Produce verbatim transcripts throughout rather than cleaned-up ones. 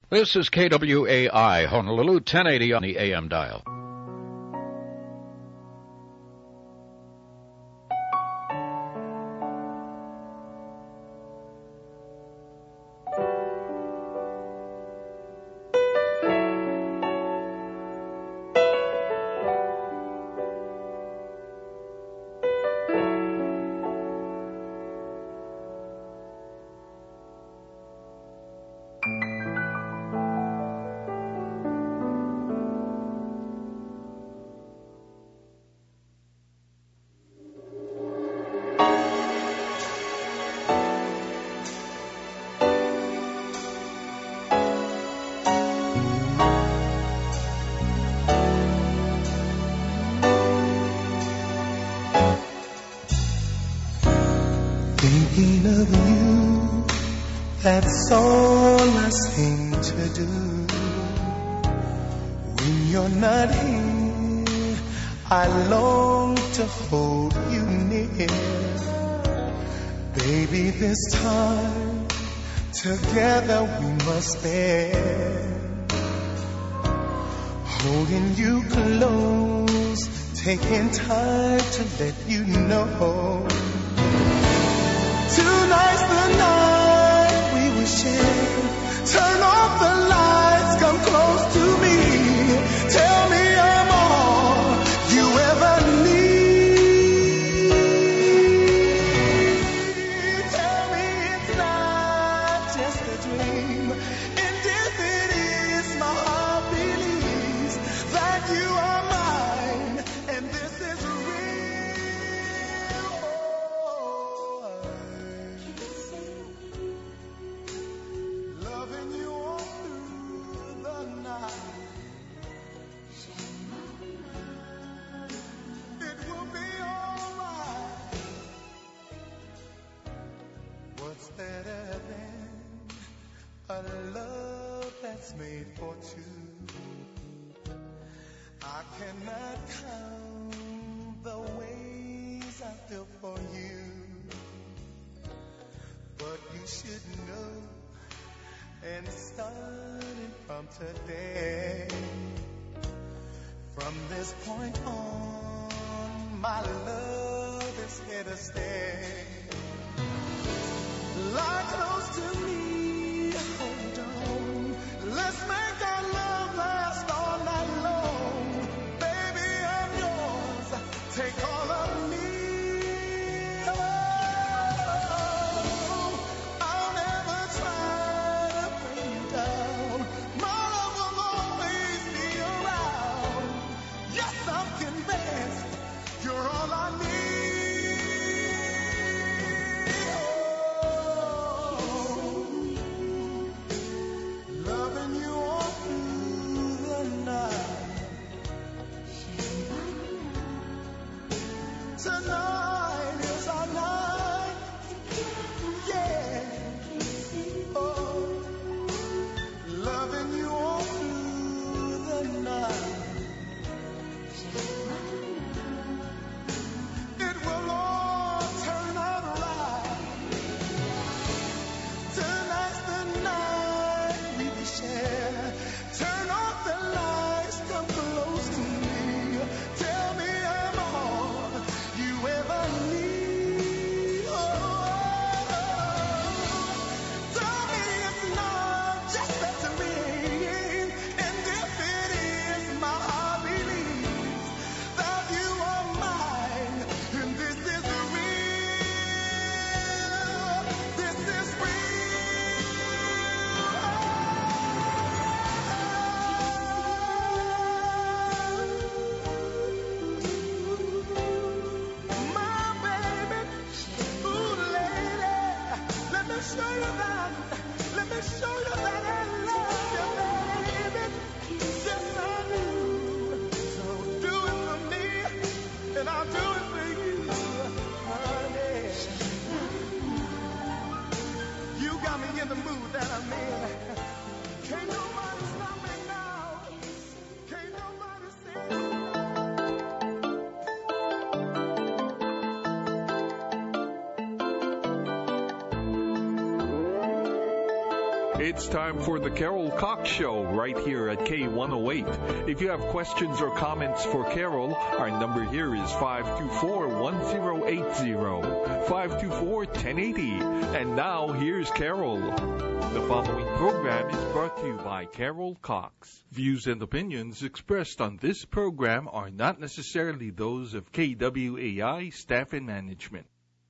This is K W A I, Honolulu, ten eighty on the A M dial. Thinking of you, that's all I seem to do. When you're not here, I long to hold you near. Baby, this time together we must spend, holding you close, taking time to let you know. Tonight's the night we will share. Turn off the lights, come close to me. Tell me I'm all you ever need. Tell me it's not just a dream. And if it is, my heart believes that you are mine, and this is real. Loving you all through the night. It will be alright. What's better than a love that's made for two? I cannot count the ways I feel for you, but you should know. And starting from today, from this point on, my love is here to stay. Lie close to me, hold on. Let's make our love last all night long. Baby, I'm yours. Take all of me. I'll never try to bring you down. My love will always be around. Yes, I'm convinced you're all I need. Oh. It's time for the Carol Cox Show right here at K one oh eight. If you have questions or comments for Carol, our number here is five two four, one oh eight oh, five two four, one oh eight oh. And now, here's Carol. The following program is brought to you by Carol Cox. Views and opinions expressed on this program are not necessarily those of K W A I staff and management.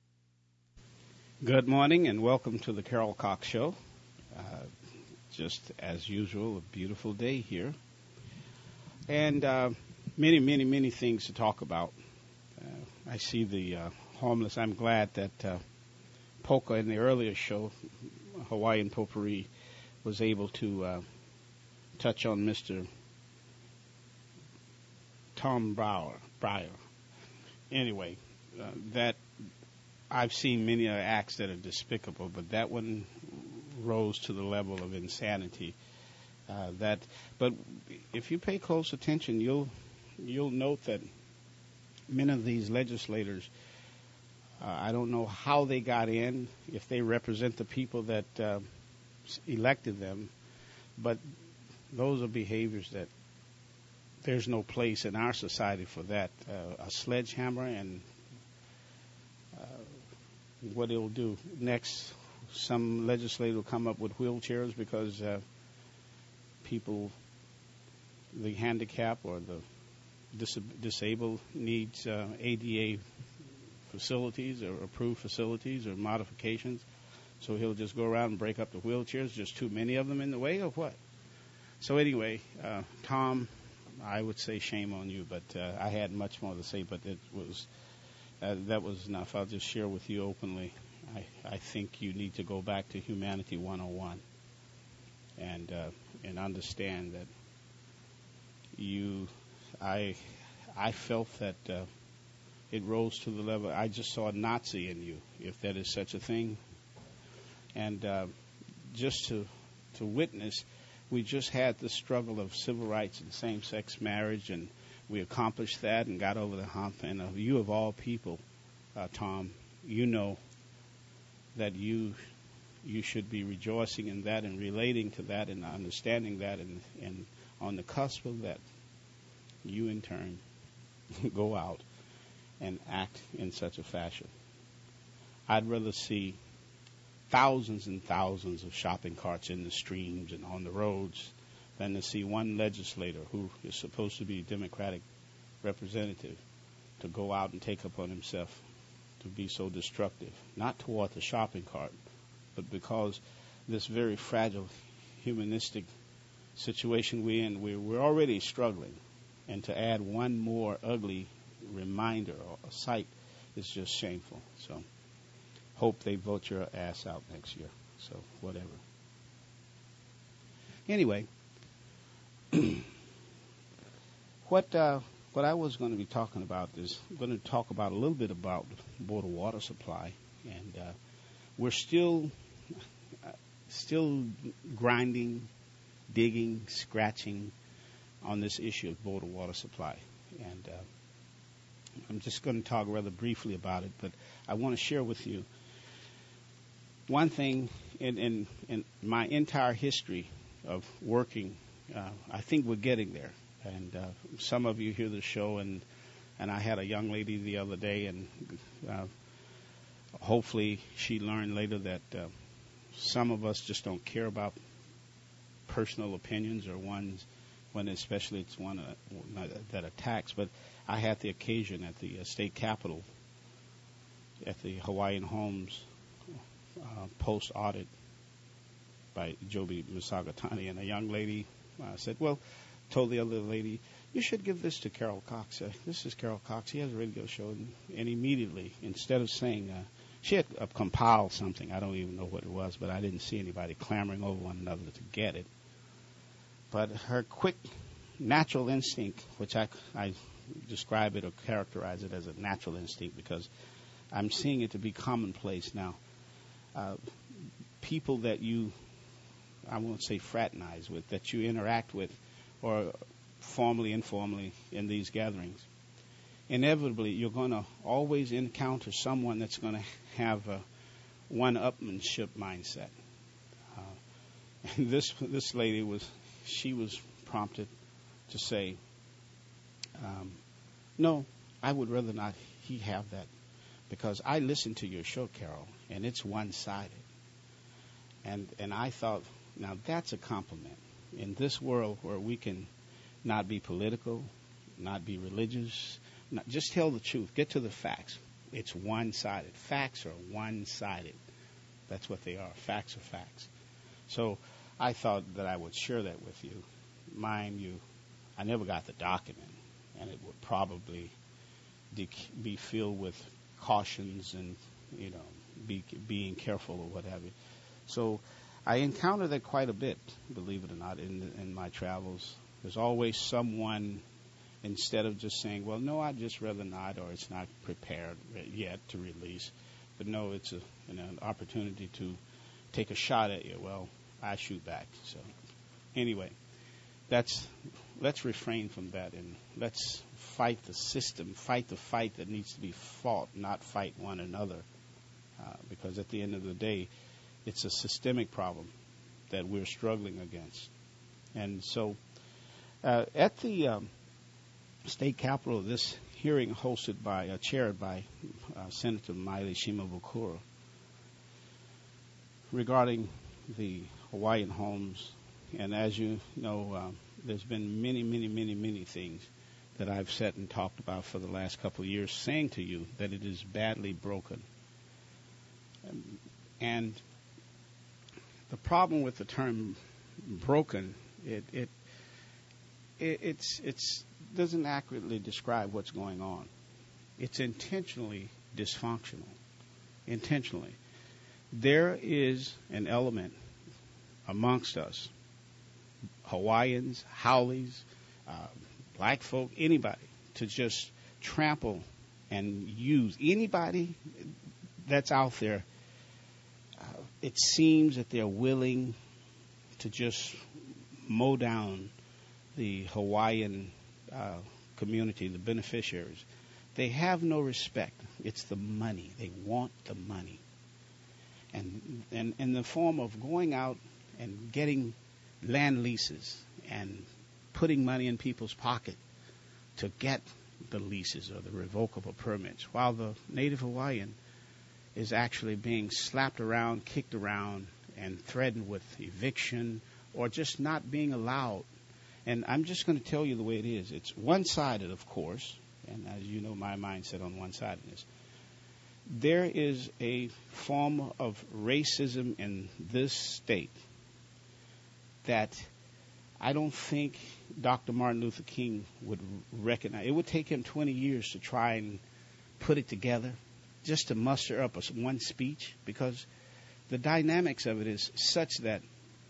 Good morning and welcome to the Carol Cox Show. Uh, just as usual, a beautiful day here. And uh, many, many, many things to talk about. Uh, I see the uh, homeless. I'm glad that uh, Polka in the earlier show, Hawaiian Potpourri, was able to uh, touch on Mister Tom Brower. Breyer. Anyway, uh, that I've seen many acts that are despicable, but that one rose to the level of insanity. Uh, that, but if you pay close attention, you'll you'll note that many of these legislators, uh, I don't know how they got in, if they represent the people that uh, elected them, but those are behaviors that there's no place in our society for that. Uh, a sledgehammer and uh, what it'll do next. Some legislator will come up with wheelchairs because uh, people, the handicapped or the dis- disabled needs uh, A D A facilities or approved facilities or modifications. So he'll just go around and break up the wheelchairs, just too many of them in the way or what? So anyway, uh, Tom, I would say shame on you, but uh, I had much more to say, but it was uh, that was enough. I'll just share with you openly. I, I think you need to go back to Humanity one oh one and uh, and understand that you, I, I felt that uh, it rose to the level. I just saw a Nazi in you, if that is such a thing. And uh, just to to witness, we just had the struggle of civil rights and same-sex marriage, and we accomplished that and got over the hump. And uh, you of all people, uh, Tom, you know that you you should be rejoicing in that and relating to that and understanding that, and, and on the cusp of that, you in turn go out and act in such a fashion. I'd rather see thousands and thousands of shopping carts in the streams and on the roads than to see one legislator who is supposed to be a Democratic representative to go out and take upon himself to be so destructive, not toward the shopping cart, but because this very fragile humanistic situation we're in, we're, we're already struggling, and to add one more ugly reminder or a sight is just shameful. So hope they vote your ass out next year. So whatever. Anyway, what uh, what I was going to be talking about is I'm going to talk about a little bit about Board of Water Supply, and uh, we're still uh, still grinding, digging, scratching on this issue of Board of Water Supply, and uh, I'm just going to talk rather briefly about it, but I want to share with you one thing in, in, in my entire history of working. Uh, I think we're getting there. And uh, some of you hear the show, and and I had a young lady the other day, and uh, hopefully she learned later that uh, some of us just don't care about personal opinions or ones when especially it's one uh, that attacks. But I had the occasion at the uh, state capitol at the Hawaiian Homes uh, post audit by Joby Musagatani, and a young lady uh, said, well, told the other lady, you should give this to Carol Cox. Uh, this is Carol Cox. He has a radio show. And, and immediately, instead of saying, uh, she had uh, compiled something. I don't even know what it was, but I didn't see anybody clamoring over one another to get it. But her quick natural instinct, which I, I describe it or characterize it as a natural instinct because I'm seeing it to be commonplace now. Uh, people that you, I won't say fraternize with, that you interact with, or formally, informally in these gatherings, inevitably you're going to always encounter someone that's going to have a one-upmanship mindset. Uh, And this this lady was, she was prompted to say, um, no, I would rather not he have that, because I listened to your show, Carol, and it's one-sided. And and I thought, now that's a compliment. In this world where we can not be political, not be religious, not, just tell the truth, get to the facts. It's one-sided. Facts are one-sided. That's what they are. Facts are facts. So I thought that I would share that with you. Mind you, I never got the document, and it would probably de- be filled with cautions and, you know, be, being careful or what have you. So I encounter that quite a bit, believe it or not, in, in my travels. There's always someone, instead of just saying, well, no, I'd just rather not, or it's not prepared yet to release. But no, it's a, you know, an opportunity to take a shot at you. Well, I shoot back. So anyway, that's let's refrain from that, and let's fight the system, fight the fight that needs to be fought, not fight one another. Uh, because at the end of the day, it's a systemic problem that we're struggling against. And so uh, at the um, state capitol, this hearing hosted by, uh, chaired by uh, Senator Maile Shimabukuro regarding the Hawaiian homes. And as you know, uh, there's been many, many, many, many things that I've said and talked about for the last couple of years, saying to you that it is badly broken. And the problem with the term broken, it it, it it's it's doesn't accurately describe what's going on. It's intentionally dysfunctional. Intentionally. There is an element amongst us, Hawaiians, Haoles, uh, black folk, anybody, to just trample and use anybody that's out there. Uh, it seems that they're willing to just mow down the Hawaiian uh, community, the beneficiaries. They have no respect. It's the money. They want the money. And, and in the form of going out and getting land leases and putting money in people's pocket to get the leases or the revocable permits, while the Native Hawaiian is actually being slapped around, kicked around, and threatened with eviction or just not being allowed. And I'm just going to tell you the way it is. It's one-sided, of course, and as you know, my mindset on one-sidedness. There is a form of racism in this state that I don't think Doctor Martin Luther King would recognize. It would take him twenty years to try and put it together, just to muster up a, one speech, because the dynamics of it is such that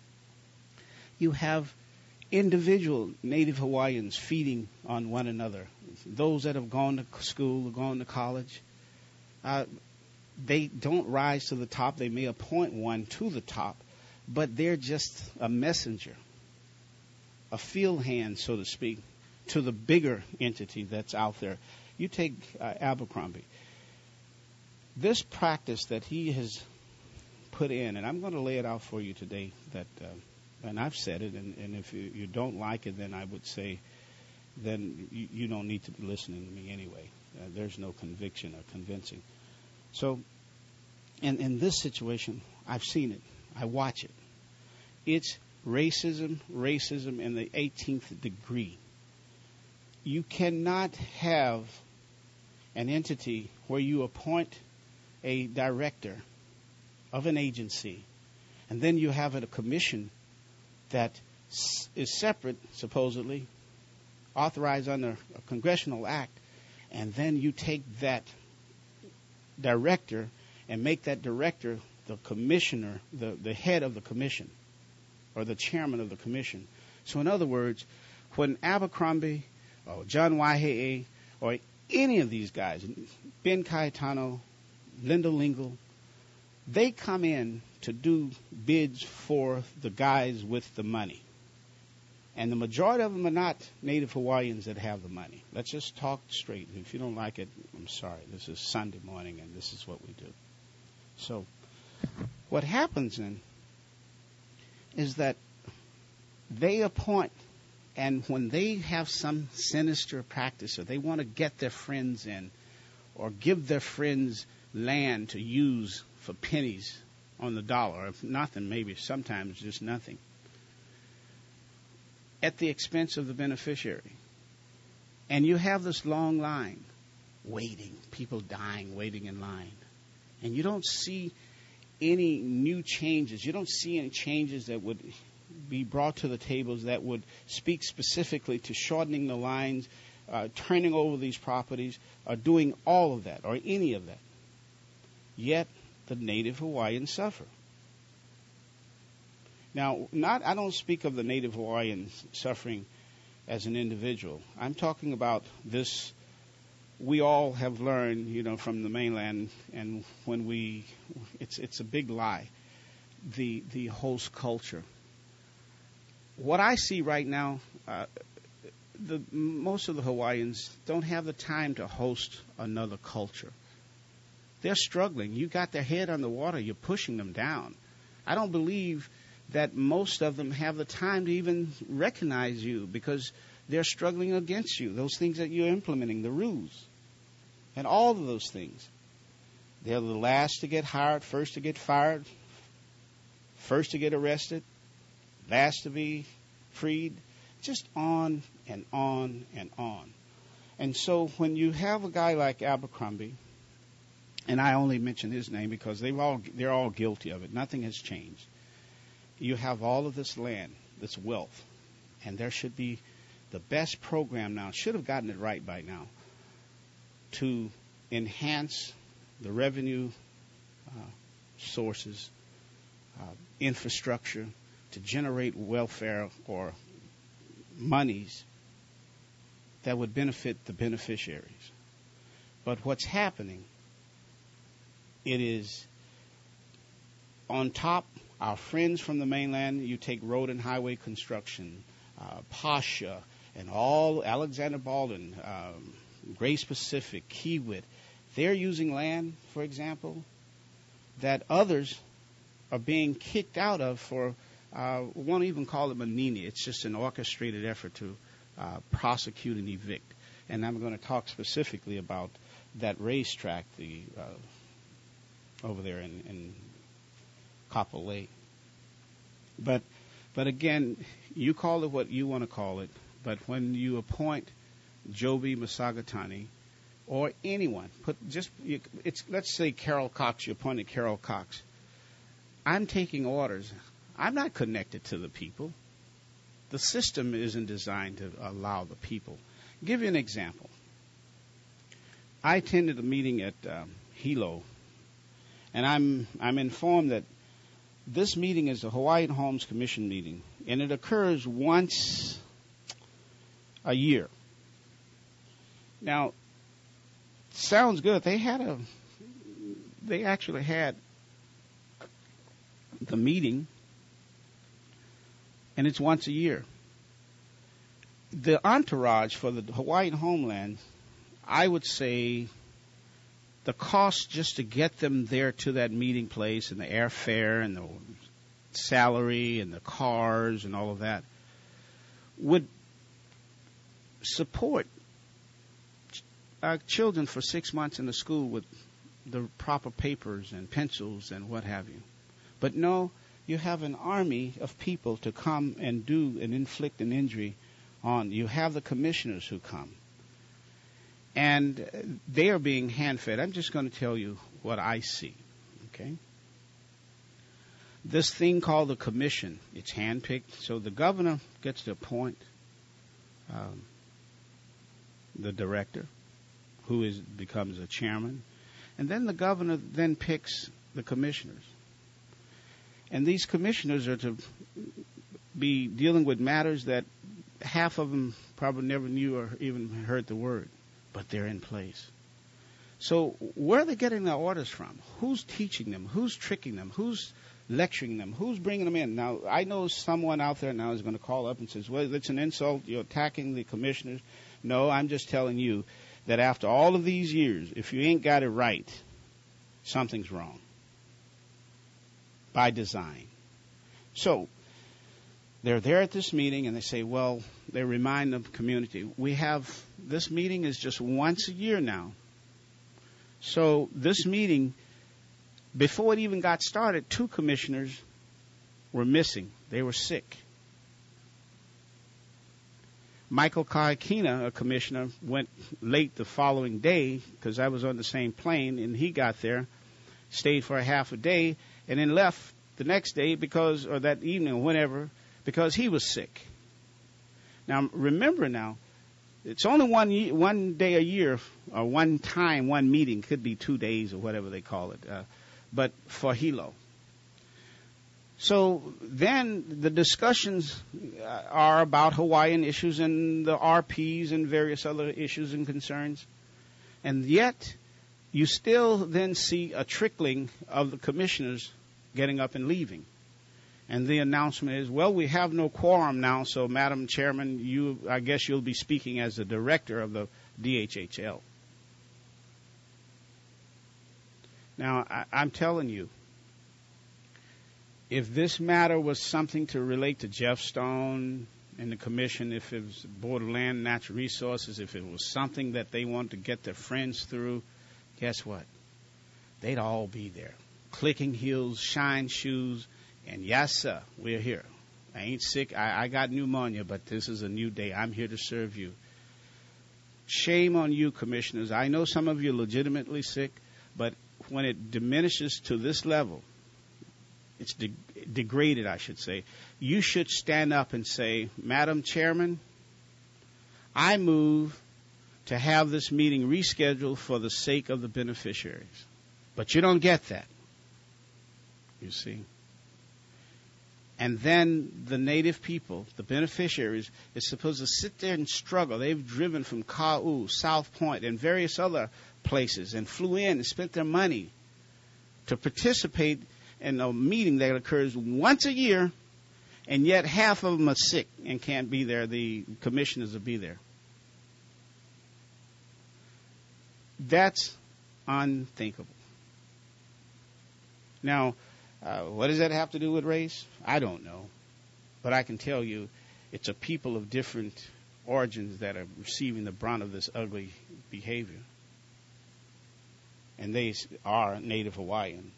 you have individual Native Hawaiians feeding on one another. Those that have gone to school or gone to college, uh, they don't rise to the top. They may appoint one to the top, but they're just a messenger, a field hand, so to speak, to the bigger entity that's out there. You take uh, Abercrombie. This practice that he has put in, and I'm going to lay it out for you today, that, uh, and I've said it, and, and if you, you don't like it, then I would say, then you, you don't need to be listening to me anyway. Uh, there's no conviction or convincing. So, in, in this situation, I've seen it. I watch it. It's racism, racism in the eighteenth degree. You cannot have an entity where you appoint a director of an agency, and then you have a commission that is separate, supposedly, authorized under a congressional act, and then you take that director and make that director the commissioner, the, the head of the commission, or the chairman of the commission. So in other words, when Abercrombie or John Waihee or any of these guys, Ben Cayetano, Linda Lingle, they come in to do bids for the guys with the money. And the majority of them are not Native Hawaiians that have the money. Let's just talk straight. If you don't like it, I'm sorry. This is Sunday morning, and this is what we do. So what happens then is that they appoint, and when they have some sinister practice or they want to get their friends in or give their friends land to use for pennies on the dollar, if nothing, maybe sometimes just nothing, at the expense of the beneficiary. And you have this long line, waiting, people dying, waiting in line. And you don't see any new changes. You don't see any changes that would be brought to the tables that would speak specifically to shortening the lines, uh, turning over these properties, or doing all of that, or any of that. Yet, the native Hawaiians suffer. Now, not I don't speak of the native Hawaiians suffering as an individual. I'm talking about this. We all have learned, you know, from the mainland, and when we, it's it's a big lie, the the host culture. What I see right now, uh, the most of the Hawaiians don't have the time to host another culture. They're struggling. You got their head on the water. You're pushing them down. I don't believe that most of them have the time to even recognize you because they're struggling against you. Those things that you're implementing, the rules, and all of those things. They're the last to get hired, first to get fired, first to get arrested, last to be freed, just on and on and on. And so when you have a guy like Abercrombie, and I only mention his name because they've all they're all guilty of it. Nothing has changed. You have all of this land, this wealth, and there should be the best program now, should have gotten it right by now, to enhance the revenue uh, sources, uh, infrastructure, to generate welfare or monies that would benefit the beneficiaries. But what's happening, it is on top, our friends from the mainland, you take road and highway construction, uh, Pasha, and all, Alexander Baldwin, um, Grace Pacific, Kiewit, they're using land, for example, that others are being kicked out of for, uh, we won't even call it manini. It's just an orchestrated effort to uh, prosecute and evict. And I'm going to talk specifically about that racetrack, the uh, over there in, in Kapolei. But, but again, you call it what you want to call it. But when you appoint Joby Masagatani or anyone, put just you, it's let's say Carol Cox. You appointed Carol Cox. I'm taking orders. I'm not connected to the people. The system isn't designed to allow the people. I'll give you an example. I attended a meeting at um, Hilo, and I'm I'm informed that this meeting is the Hawaiian Homes Commission meeting, and it occurs once a year. Now, sounds good. They had a, they actually had the meeting, and it's once a year. The entourage for the Hawaiian homeland, I would say, the cost just to get them there to that meeting place and the airfare and the salary and the cars and all of that would support our children for six months in the school with the proper papers and pencils and what have you. But no, you have an army of people to come and do and inflict an injury on. You have the commissioners who come. And they are being hand-fed. I'm just going to tell you what I see, okay? This thing called the commission, it's hand-picked. So the governor gets to appoint um, the director, who is becomes a chairman. And then the governor then picks the commissioners. And these commissioners are to be dealing with matters that half of them probably never knew or even heard the word. But they're in place. So where are they getting their orders from? Who's teaching them? Who's tricking them? Who's lecturing them? Who's bringing them in? Now, I know someone out there now is going to call up and says, well, it's an insult. You're attacking the commissioners. No, I'm just telling you that after all of these years, if you ain't got it right, something's wrong by design. So they're there at this meeting, and they say, well, they remind the community, we have, this meeting is just once a year now. So this meeting, before it even got started, two commissioners were missing. They were sick. Michael Kaikina, a commissioner, went late the following day because I was on the same plane, and he got there, stayed for a half a day, and then left the next day because, or that evening or whenever, because he was sick. Now, remember now, it's only one ye- one day a year, or one time, one meeting, could be two days or whatever they call it, uh, but for Hilo. So then the discussions are about Hawaiian issues and the R Ps and various other issues and concerns. And yet, you still then see a trickling of the commissioners getting up and leaving. And the announcement is, well, we have no quorum now, so Madam Chairman, you, I guess you'll be speaking as the director of the D H H L. Now, I, I'm telling you, if this matter was something to relate to Jeff Stone and the commission, if it was Board of Land and Natural Resources, if it was something that they wanted to get their friends through, guess what? They'd all be there. Clicking heels, shine shoes, and yes, sir, we're here. I ain't sick. I, I got pneumonia, but this is a new day. I'm here to serve you. Shame on you, commissioners. I know some of you are legitimately sick, but when it diminishes to this level, it's de- degraded, I should say, you should stand up and say, Madam Chairman, I move to have this meeting rescheduled for the sake of the beneficiaries. But you don't get that, you see. And then the native people, the beneficiaries, is supposed to sit there and struggle. They've driven from Kau, South Point, and various other places and flew in and spent their money to participate in a meeting that occurs once a year, and yet half of them are sick and can't be there. The commissioners will be there. That's unthinkable. Now, uh, what does that have to do with race? I don't know. But I can tell you it's a people of different origins that are receiving the brunt of this ugly behavior. And they are Native Hawaiian.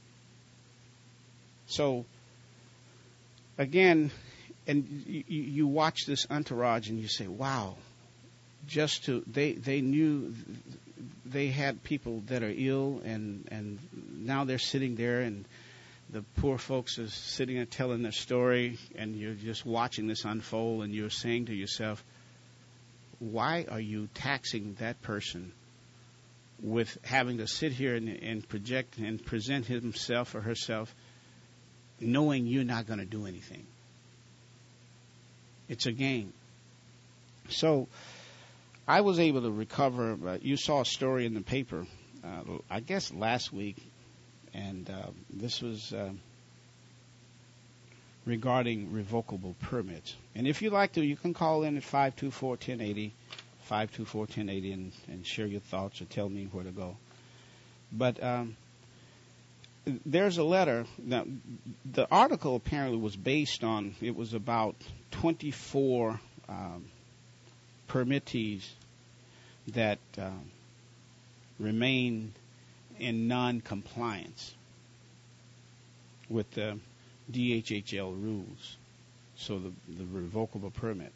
So, again, and you, you watch this entourage and you say, wow, just to, they, they knew they had people that are ill, and, and now they're sitting there, and the poor folks are sitting there telling their story, and you're just watching this unfold, and you're saying to yourself, why are you taxing that person with having to sit here and, and project and present himself or herself knowing you're not going to do anything? It's a game. So I was able to recover. Uh, you saw a story in the paper, uh, I guess last week, and uh, this was uh, regarding revocable permits. And if you'd like to, you can call in at five two four, one zero eight zero, five two four, one zero eight zero, and, and share your thoughts or tell me where to go. But um, there's a letter. Now, the article apparently was based on, it was about twenty-four um, permittees that um, remain in non-compliance with the D H H L rules, so the, the revocable permit.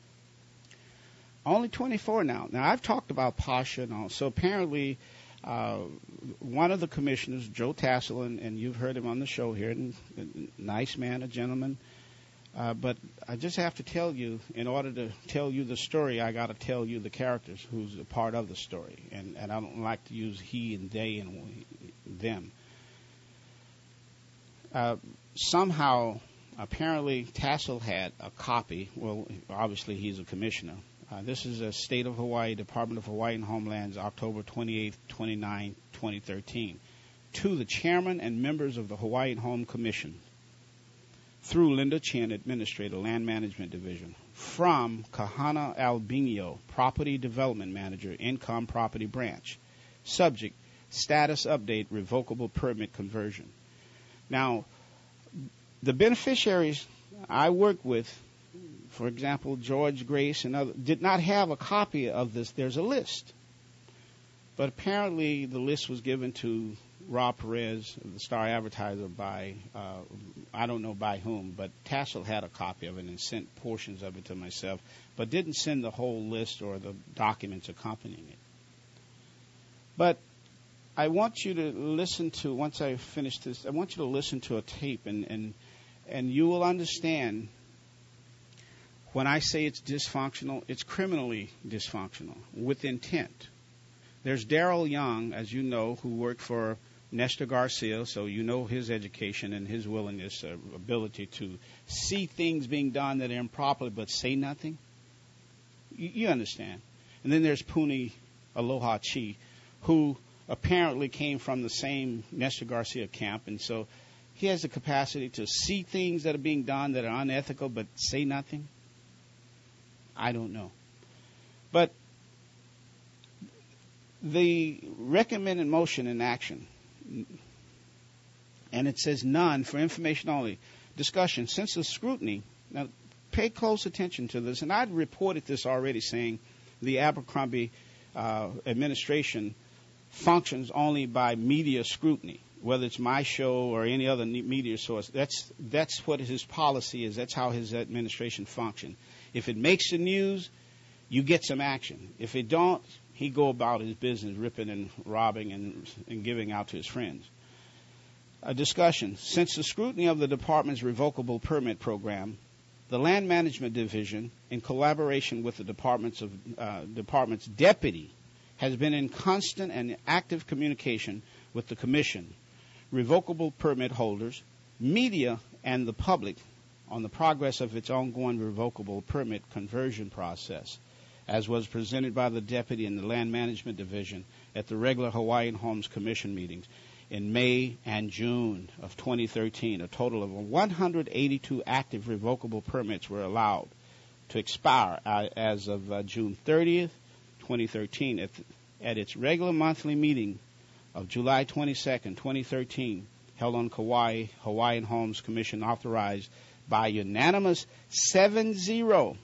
Only twenty-four now. Now, I've talked about PASHA and all, so apparently uh, one of the commissioners, Joe Tassel, and, and you've heard him on the show here, and, and nice man, a gentleman, uh, but I just have to tell you, in order to tell you the story, I got to tell you the characters who's a part of the story, and, and I don't like to use he and they and them. Uh, somehow, apparently, Tassel had a copy. Well, obviously, he's a commissioner. Uh, this is a State of Hawaii, Department of Hawaii and Homelands, October twenty-eighth, twenty-ninth, twenty thirteen, to the chairman and members of the Hawaiian Home Commission, through Linda Chin, Administrator, Land Management Division, from Kahana Albinio, Property Development Manager, Income Property Branch. Subject, status update, revocable permit conversion. Now, the beneficiaries I work with, for example, George Grace and others, did not have a copy of this. There's a list. But apparently the list was given to Rob Perez, the Star Advertiser, by, uh, I don't know by whom, but Tassel had a copy of it and sent portions of it to myself, but didn't send the whole list or the documents accompanying it. But I want you to listen to, once I finish this, I want you to listen to a tape, and, and, and you will understand when I say it's dysfunctional, it's criminally dysfunctional, with intent. There's Daryl Young, as you know, who worked for Nestor Garcia, so you know his education and his willingness, uh, ability to see things being done that are improper but say nothing. You, you understand. And then there's Puni Aloha Chi, who apparently came from the same Nestor Garcia camp, and so he has the capacity to see things that are being done that are unethical but say nothing. I don't know. But the recommended motion in action, and it says none for information only. Discussion. Since the scrutiny, now pay close attention to this, and I'd reported this already, saying the Abercrombie uh, administration functions only by media scrutiny, whether it's my show or any other media source. That's that's what his policy is. That's how his administration functions. If it makes the news, you get some action. If it don't, he go about his business ripping and robbing and, and giving out to his friends. A discussion. Since the scrutiny of the department's revocable permit program, the Land Management Division, in collaboration with the department's, of, uh, department's deputy, has been in constant and active communication with the Commission, revocable permit holders, media, and the public on the progress of its ongoing revocable permit conversion process, as was presented by the deputy in the Land Management Division at the regular Hawaiian Homes Commission meetings in May and June of twenty thirteen. A total of one hundred eighty-two active revocable permits were allowed to expire uh, as of uh, June thirtieth, twenty thirteen. At, the, at its regular monthly meeting of July twenty-second, twenty thirteen, held on Kauai, Hawaiian Homes Commission authorized by unanimous seven zero.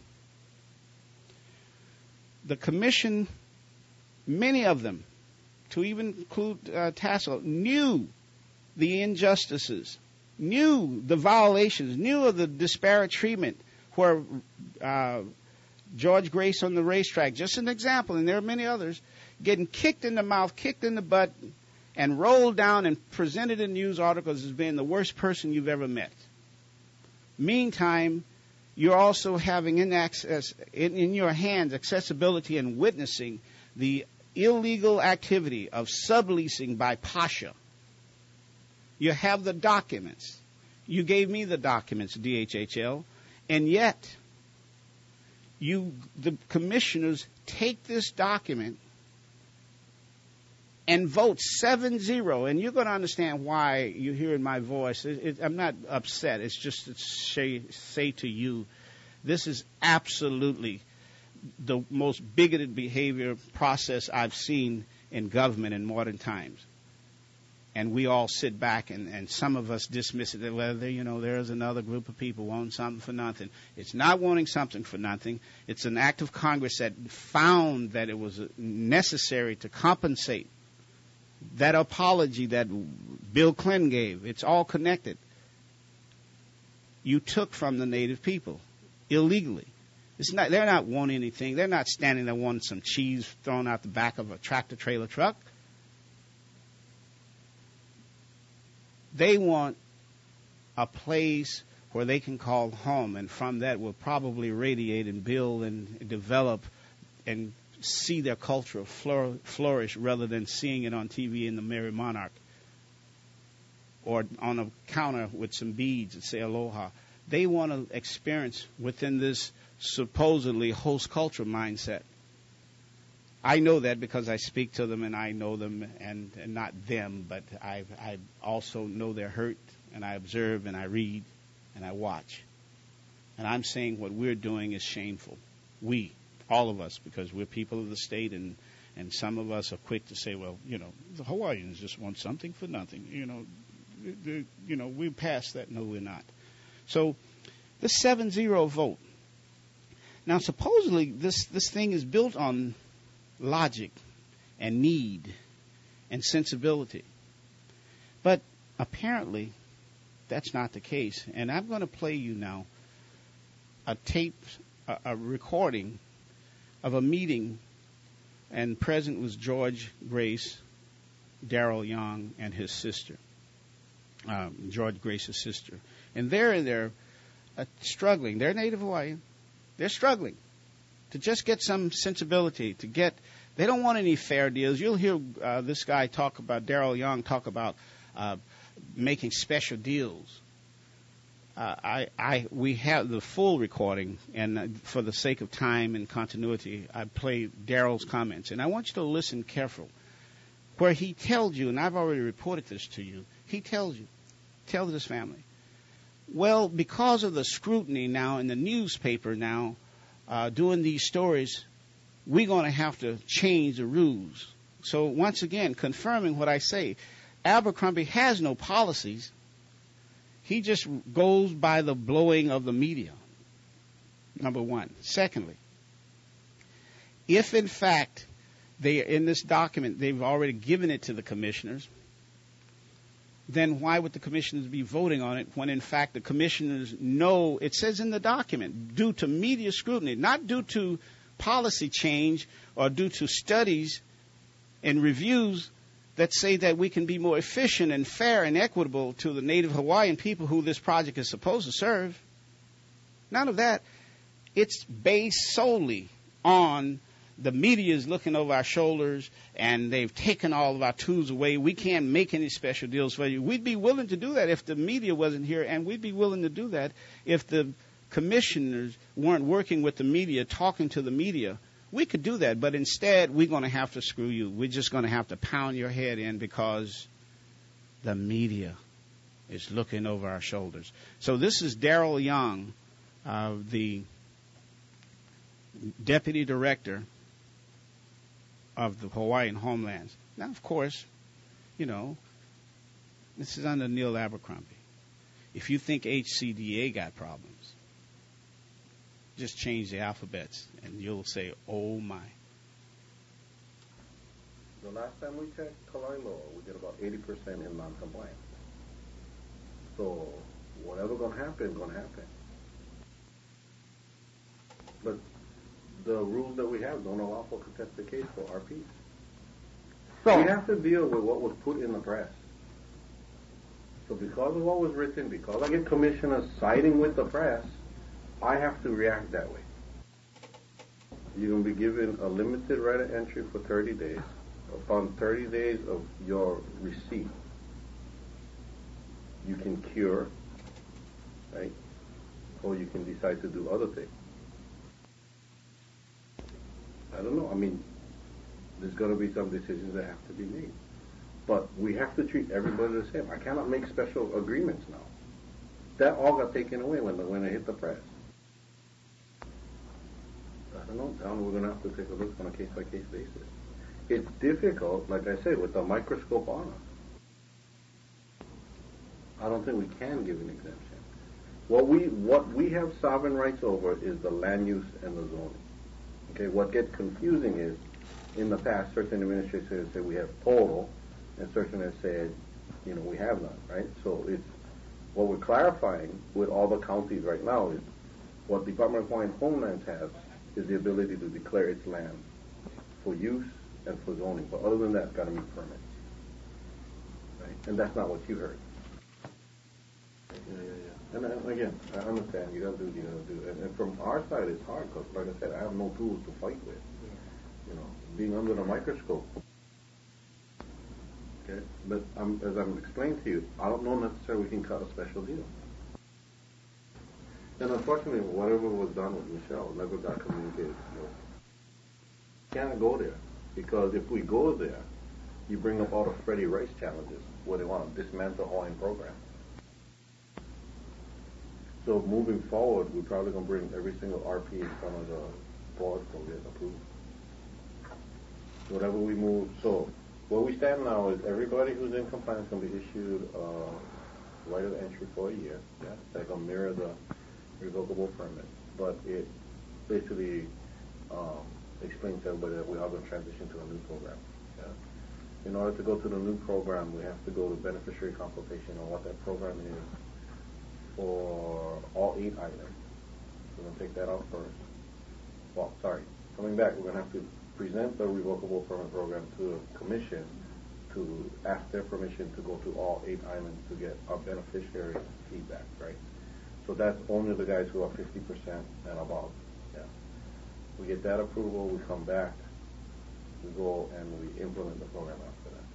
The commission, many of them, to even include uh, Tassel, knew the injustices, knew the violations, knew of the disparate treatment where uh, George Grace on the racetrack, just an example, and there are many others, getting kicked in the mouth, kicked in the butt, and rolled down and presented in news articles as being the worst person you've ever met. Meantime, you're also having in, access, in, in your hands accessibility and witnessing the illegal activity of subleasing by Pasha. You have the documents. You gave me the documents, D H H L, and yet you, the commissioners, take this document and vote seven zero, and you're going to understand why you hear in my voice. It, it, I'm not upset. It's just to say, say to you, this is absolutely the most bigoted behavior process I've seen in government in modern times. And we all sit back, and, and some of us dismiss it. Well, there, you know, there's another group of people wanting something for nothing. It's not wanting something for nothing. It's an act of Congress that found that it was necessary to compensate. That apology that Bill Clinton gave, it's all connected. You took from the native people illegally. It's not, they're not wanting anything. They're not standing there wanting some cheese thrown out the back of a tractor-trailer truck. They want a place where they can call home, and from that will probably radiate and build and develop and see their culture flourish rather than seeing it on T V in the Merry Monarch or on a counter with some beads that say aloha. They want to experience within this supposedly host culture mindset. I know that because I speak to them and I know them, and, and not them, but I, I also know their hurt, and I observe and I read and I watch. And I'm saying what we're doing is shameful. We, all of us, because we're people of the state, and, and some of us are quick to say, well, you know, the Hawaiians just want something for nothing. You know, the, you know, we're past that. No, we're not. So This seven zero vote. Now, supposedly, this, this thing is built on logic and need and sensibility. But apparently, that's not the case. And I'm going to play you now a tape, a, a recording of a meeting, and present was George Grace, Darrell Young, and his sister, um, George Grace's sister. And they're they're uh, struggling. They're Native Hawaiian. They're struggling to just get some sensibility, to get, they don't want any fair deals. You'll hear uh, this guy talk about, Darrell Young talk about uh, making special deals. Uh, I, I, we have the full recording, and uh, for the sake of time and continuity, I play Darrell's comments. And I want you to listen careful, where he tells you, and I've already reported this to you, he tells you, tell this family, well, because of the scrutiny now in the newspaper now, uh, doing these stories, we're going to have to change the rules. So once again, confirming what I say, Abercrombie has no policies. He just goes by the blowing of the media, number one. Secondly, if in fact they, in this document, they've already given it to the commissioners, then why would the commissioners be voting on it when in fact the commissioners know, it says in the document, due to media scrutiny, not due to policy change or due to studies and reviews that say that we can be more efficient and fair and equitable to the Native Hawaiian people who this project is supposed to serve. None of that. It's based solely on the media is looking over our shoulders and they've taken all of our tools away. We can't make any special deals for you. We'd be willing to do that if the media wasn't here, and we'd be willing to do that if the commissioners weren't working with the media, talking to the media. We could do that, but instead we're going to have to screw you. We're just going to have to pound your head in because the media is looking over our shoulders. So this is Darrell Young, uh, the deputy director of the Hawaiian Homelands. Now, of course, you know, this is under Neil Abercrombie. If you think H C D A got problems, just change the alphabets and you'll say, oh my. The last time we checked Kalailo, we did about eighty percent in non-compliance. So whatever's going to happen is going to happen. But the rules that we have don't allow for contested case for R Ps. So we have to deal with what was put in the press. So because of what was written, because I get commissioners siding with the press, I have to react that way. You're going to be given a limited right of entry for thirty days. Upon thirty days of your receipt, you can cure, right? Or you can decide to do other things. I don't know. I mean, there's going to be some decisions that have to be made. But we have to treat everybody the same. I cannot make special agreements now. That all got taken away when, the, when it hit the press. I don't know, Don, we're going to have to take a look on a case-by-case basis. It's difficult, like I said, with the microscope on us. I don't think we can give an exemption. What we what we have sovereign rights over is the land use and the zoning. Okay, what gets confusing is, in the past, certain administrators have said we have total, and certain have said, you know, we have none, right? So it's what we're clarifying with all the counties right now is what Department of Hawaiian Homelands has is the ability to declare its land for use and for zoning. But other than that, it's got to meet permits. Right? And that's not what you heard. Yeah, yeah, yeah. And uh, again, I understand. You got to do what you got to do. And, and from our side, it's hard because, like I said, I have no tools to fight with. You know, being under the microscope. Okay? But um, as I'm explaining to you, I don't know necessarily we can cut a special deal. And unfortunately, whatever was done with Michelle never got communicated. We can't go there, because if we go there, you bring up all the Freddie Rice challenges, where they want to dismantle the Hawaiian program. So moving forward, we're probably going to bring every single R P in front of the board to get approved. Whatever we move, so where we stand now is everybody who's in compliance can be issued uh, right of entry for a year. Yeah, they're going to mirror the revocable permit, but it basically um, explains to everybody that we are going to transition to a new program. Yeah. In order to go to the new program, we have to go to beneficiary consultation on what that program is for all eight items. We're going to take that out first. Well, sorry, coming back, we're going to have to present the revocable permit program to a commission to ask their permission to go to all eight islands to get our beneficiary feedback, right? So that's only the guys who are fifty percent and above. Yeah. We get that approval, we come back, we go and we implement the program after that.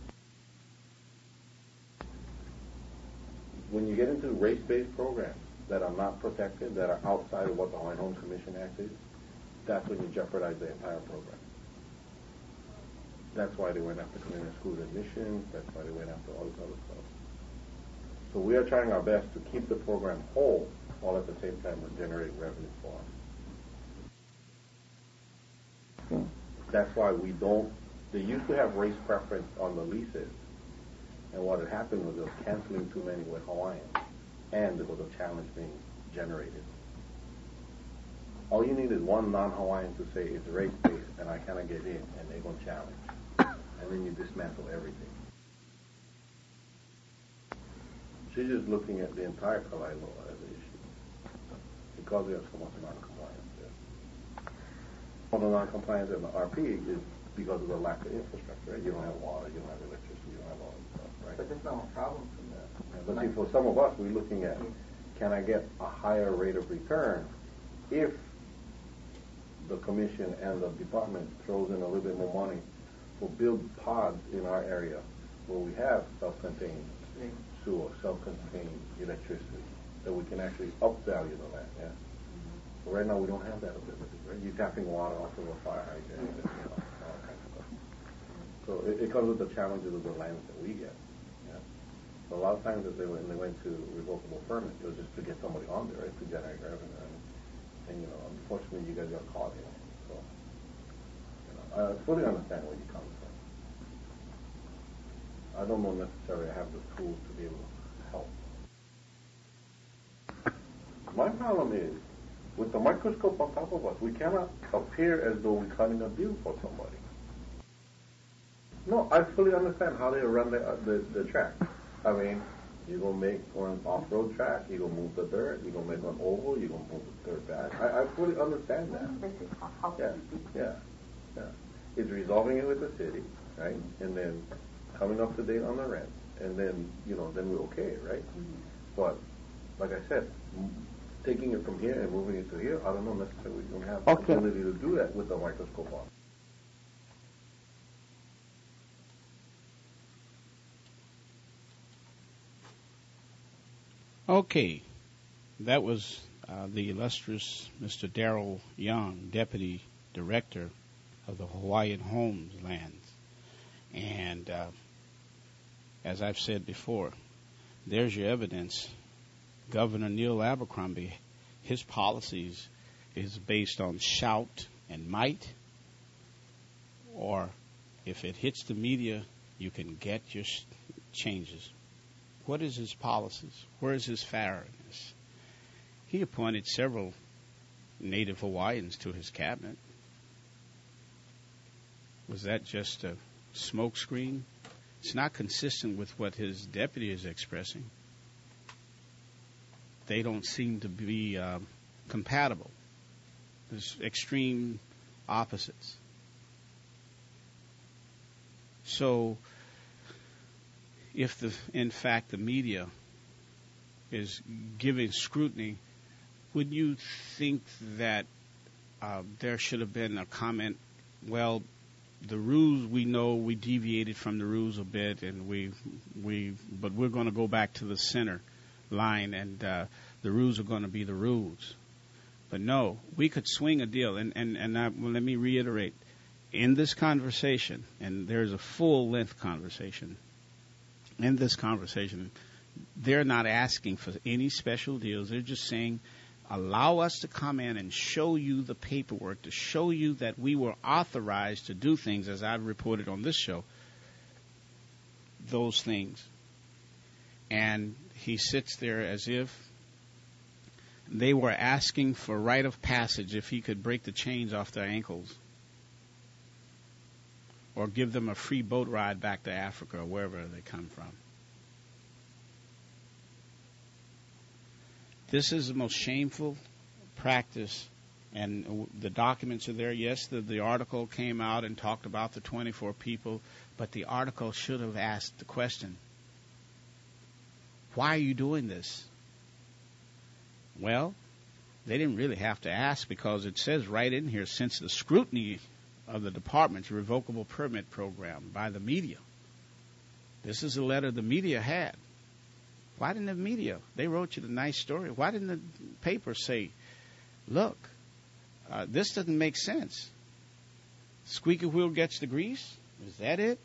When you get into race-based programs that are not protected, that are outside of what the Hawaiian Homes Commission Act is, that's when you jeopardize the entire program. That's why they went after community school admissions. That's why they went after all this other stuff. So we are trying our best to keep the program whole, while at the same time we're generating revenue for us. That's why we don't. They used to have race preference on the leases, and what had happened was they were canceling too many with Hawaiian, and there was a challenge being generated. All you need is one non-Hawaiian to say it's race-based and I cannot get in, and they're going to challenge. And then you dismantle everything. She's just looking at the entire Kalai law as an issue. Because we have so much non-compliance there. All the non-compliance in the R P is because of the lack of infrastructure. Right? You don't have water, you don't have electricity, you don't have all this stuff, right? But that's not a problem from the... Yeah, but see, for some of us, we're looking at, can I get a higher rate of return if the commission and the department throws in a little bit more money for build pods in our area where we have self-contained Yeah. sewer, self-contained electricity, that we can actually upvalue the land, yeah? But right now we don't have that ability, right? You're tapping water off of a fire hydrant, and, you know, all kinds of stuff. So it, it comes with the challenges of the lands that we get, yeah? So a lot of times that they, when they went to revocable permit, it was just to get somebody on there, right, to generate revenue. And, and you know, unfortunately you guys got caught in it. So, you know, I fully understand where you're coming from. I don't know necessarily I have the tools to be able to help. My problem is, with the microscope on top of us, we cannot appear as though we're cutting a deal for somebody. No, I fully understand how they run the, uh, the, the track. I mean, you're going to make one off-road track, you're going to move the dirt, you're going to make one oval, you're going to move the dirt back. I, I fully understand that. Yeah, yeah, yeah. It's resolving it with the city, right? And then coming up to date on the rent, and then, you know, then we're okay, right? Mm-hmm. But, like I said, m- taking it from here and moving it to here, I don't know necessarily we're going to have Okay. the ability to do that with the microscope on. Okay, that was uh, the illustrious Mister Darrell Young, Deputy Director of the Hawaiian Homes Lands. And uh, as I've said before, there's your evidence. Governor Neil Abercrombie, his policies is based on shout and might, or if it hits the media, you can get your sh- changes. What is his policies? Where is his fairness? He appointed several native Hawaiians to his cabinet. Was that just a smokescreen? It's not consistent with what his deputy is expressing. They don't seem to be uh, compatible. There's extreme opposites. So, if the, in fact, the media is giving scrutiny, would you think that uh, there should have been a comment, well, the rules, we know we deviated from the rules a bit, and we, we, but we're going to go back to the center line, and uh, the rules are going to be the rules. But no, we could swing a deal, and, and, and I, well, let me reiterate, in this conversation, and there's a full-length conversation, in this conversation, they're not asking for any special deals. They're just saying, allow us to come in and show you the paperwork, to show you that we were authorized to do things, as I've reported on this show, those things. And he sits there as if They were asking for rite of passage if he could break the chains off their ankles or give them a free boat ride back to Africa or wherever they come from. This is the most shameful practice, and the documents are there. Yes, the, the article came out and talked about the twenty-four people, but the article should have asked the question, why are you doing this? Well, they didn't really have to ask, because it says right in here, since the scrutiny of the department's revocable permit program by the media. This is a letter the media had. Why didn't the media? They wrote you the nice story. Why didn't the paper say, look, uh, this doesn't make sense. Squeaky wheel gets the grease? Is that it?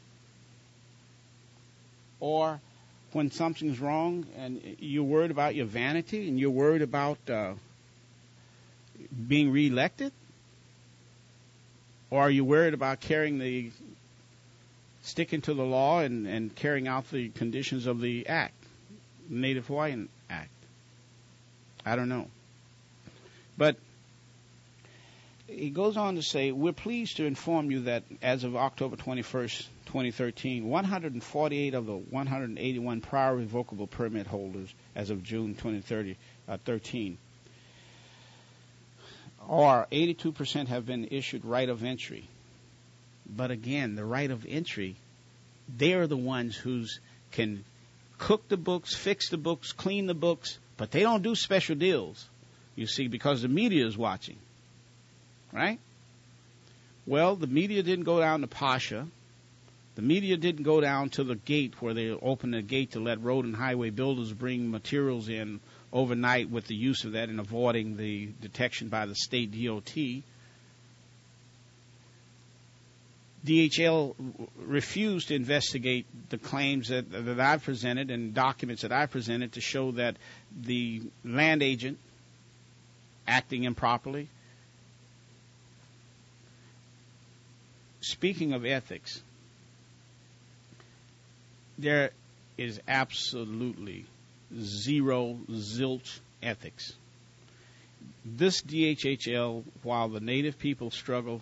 Or when something's wrong and you're worried about your vanity and you're worried about uh, being reelected? Or are you worried about carrying the, sticking to the law and, and carrying out the conditions of the act, Native Hawaiian Act? I don't know. But he goes on to say, we're pleased to inform you that as of October twenty-first, twenty thirteen, one hundred forty-eight of the one hundred eighty-one prior revocable permit holders as of June twenty thirteen, or eighty-two percent have been issued right of entry. But again, the right of entry, they are the ones who can cook the books, fix the books, clean the books, but they don't do special deals, you see, because the media is watching. Right? Well, the media didn't go down to Pasha. The media didn't go down to the gate where they opened the gate to let road and highway builders bring materials in overnight with the use of that and avoiding the detection by the state D O T. D H L refused to investigate the claims that, that I've presented and documents that I've presented to show that the land agent acting improperly. Speaking of ethics, there is absolutely zero, zilch ethics. This D H H L, while the native people struggle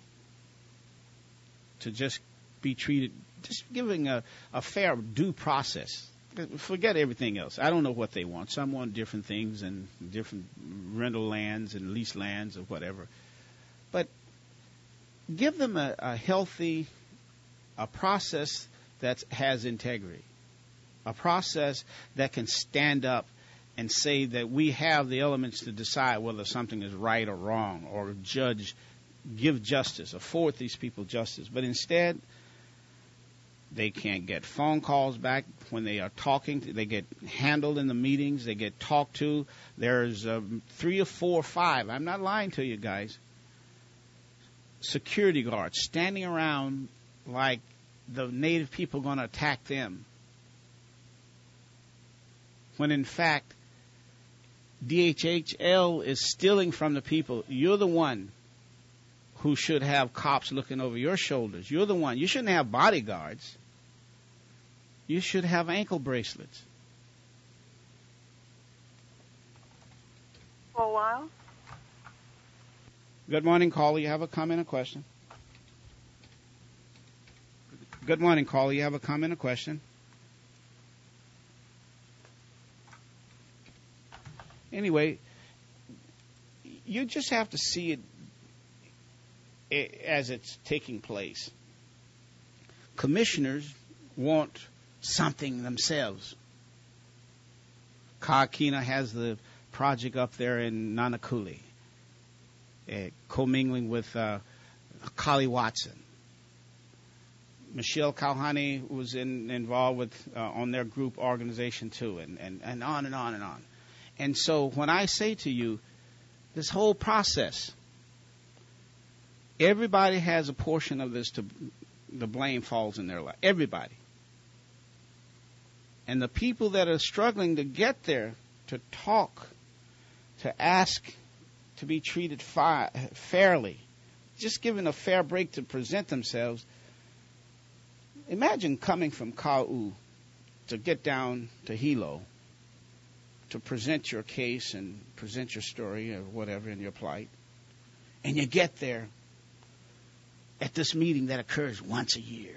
to just be treated, just giving a, a fair due process. Forget everything else. I don't know what they want. Some want different things and different rental lands and lease lands or whatever. But give them a, a healthy, a process that has integrity, a process that can stand up and say that we have the elements to decide whether something is right or wrong, or judge, give justice, afford these people justice. But instead, they can't get phone calls back when they are talking. They get handled in the meetings. They get talked to. There's um, three or four or five, I'm not lying to you guys, security guards standing around like the native people are going to attack them. When in fact, D H H L is stealing from the people. You're the one who should have cops looking over your shoulders. You're the one. You shouldn't have bodyguards. You should have ankle bracelets. For a while. Good morning, caller. You have a comment or question? Good morning, caller. You have a comment or question? Anyway, you just have to see it as it's taking place. Commissioners want something themselves. Kahakina has the project up there in Nanakuli, uh, commingling with uh, Kali Watson. Michelle Kauhani was in, involved with uh, on their group organization too, and, and, and on and on and on. And so when I say to you, this whole process, everybody has a portion of this to the blame falls in their life. Everybody. And the people that are struggling to get there, to talk, to ask to be treated fi- fairly, just given a fair break to present themselves. Imagine coming from Kau to get down to Hilo to present your case and present your story or whatever in your plight. And you get there at this meeting that occurs once a year.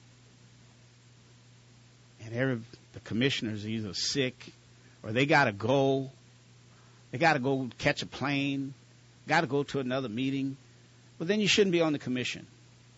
And every, the commissioner's either sick or they got to go. They got to go catch a plane, got to go to another meeting. Well, then you shouldn't be on the commission.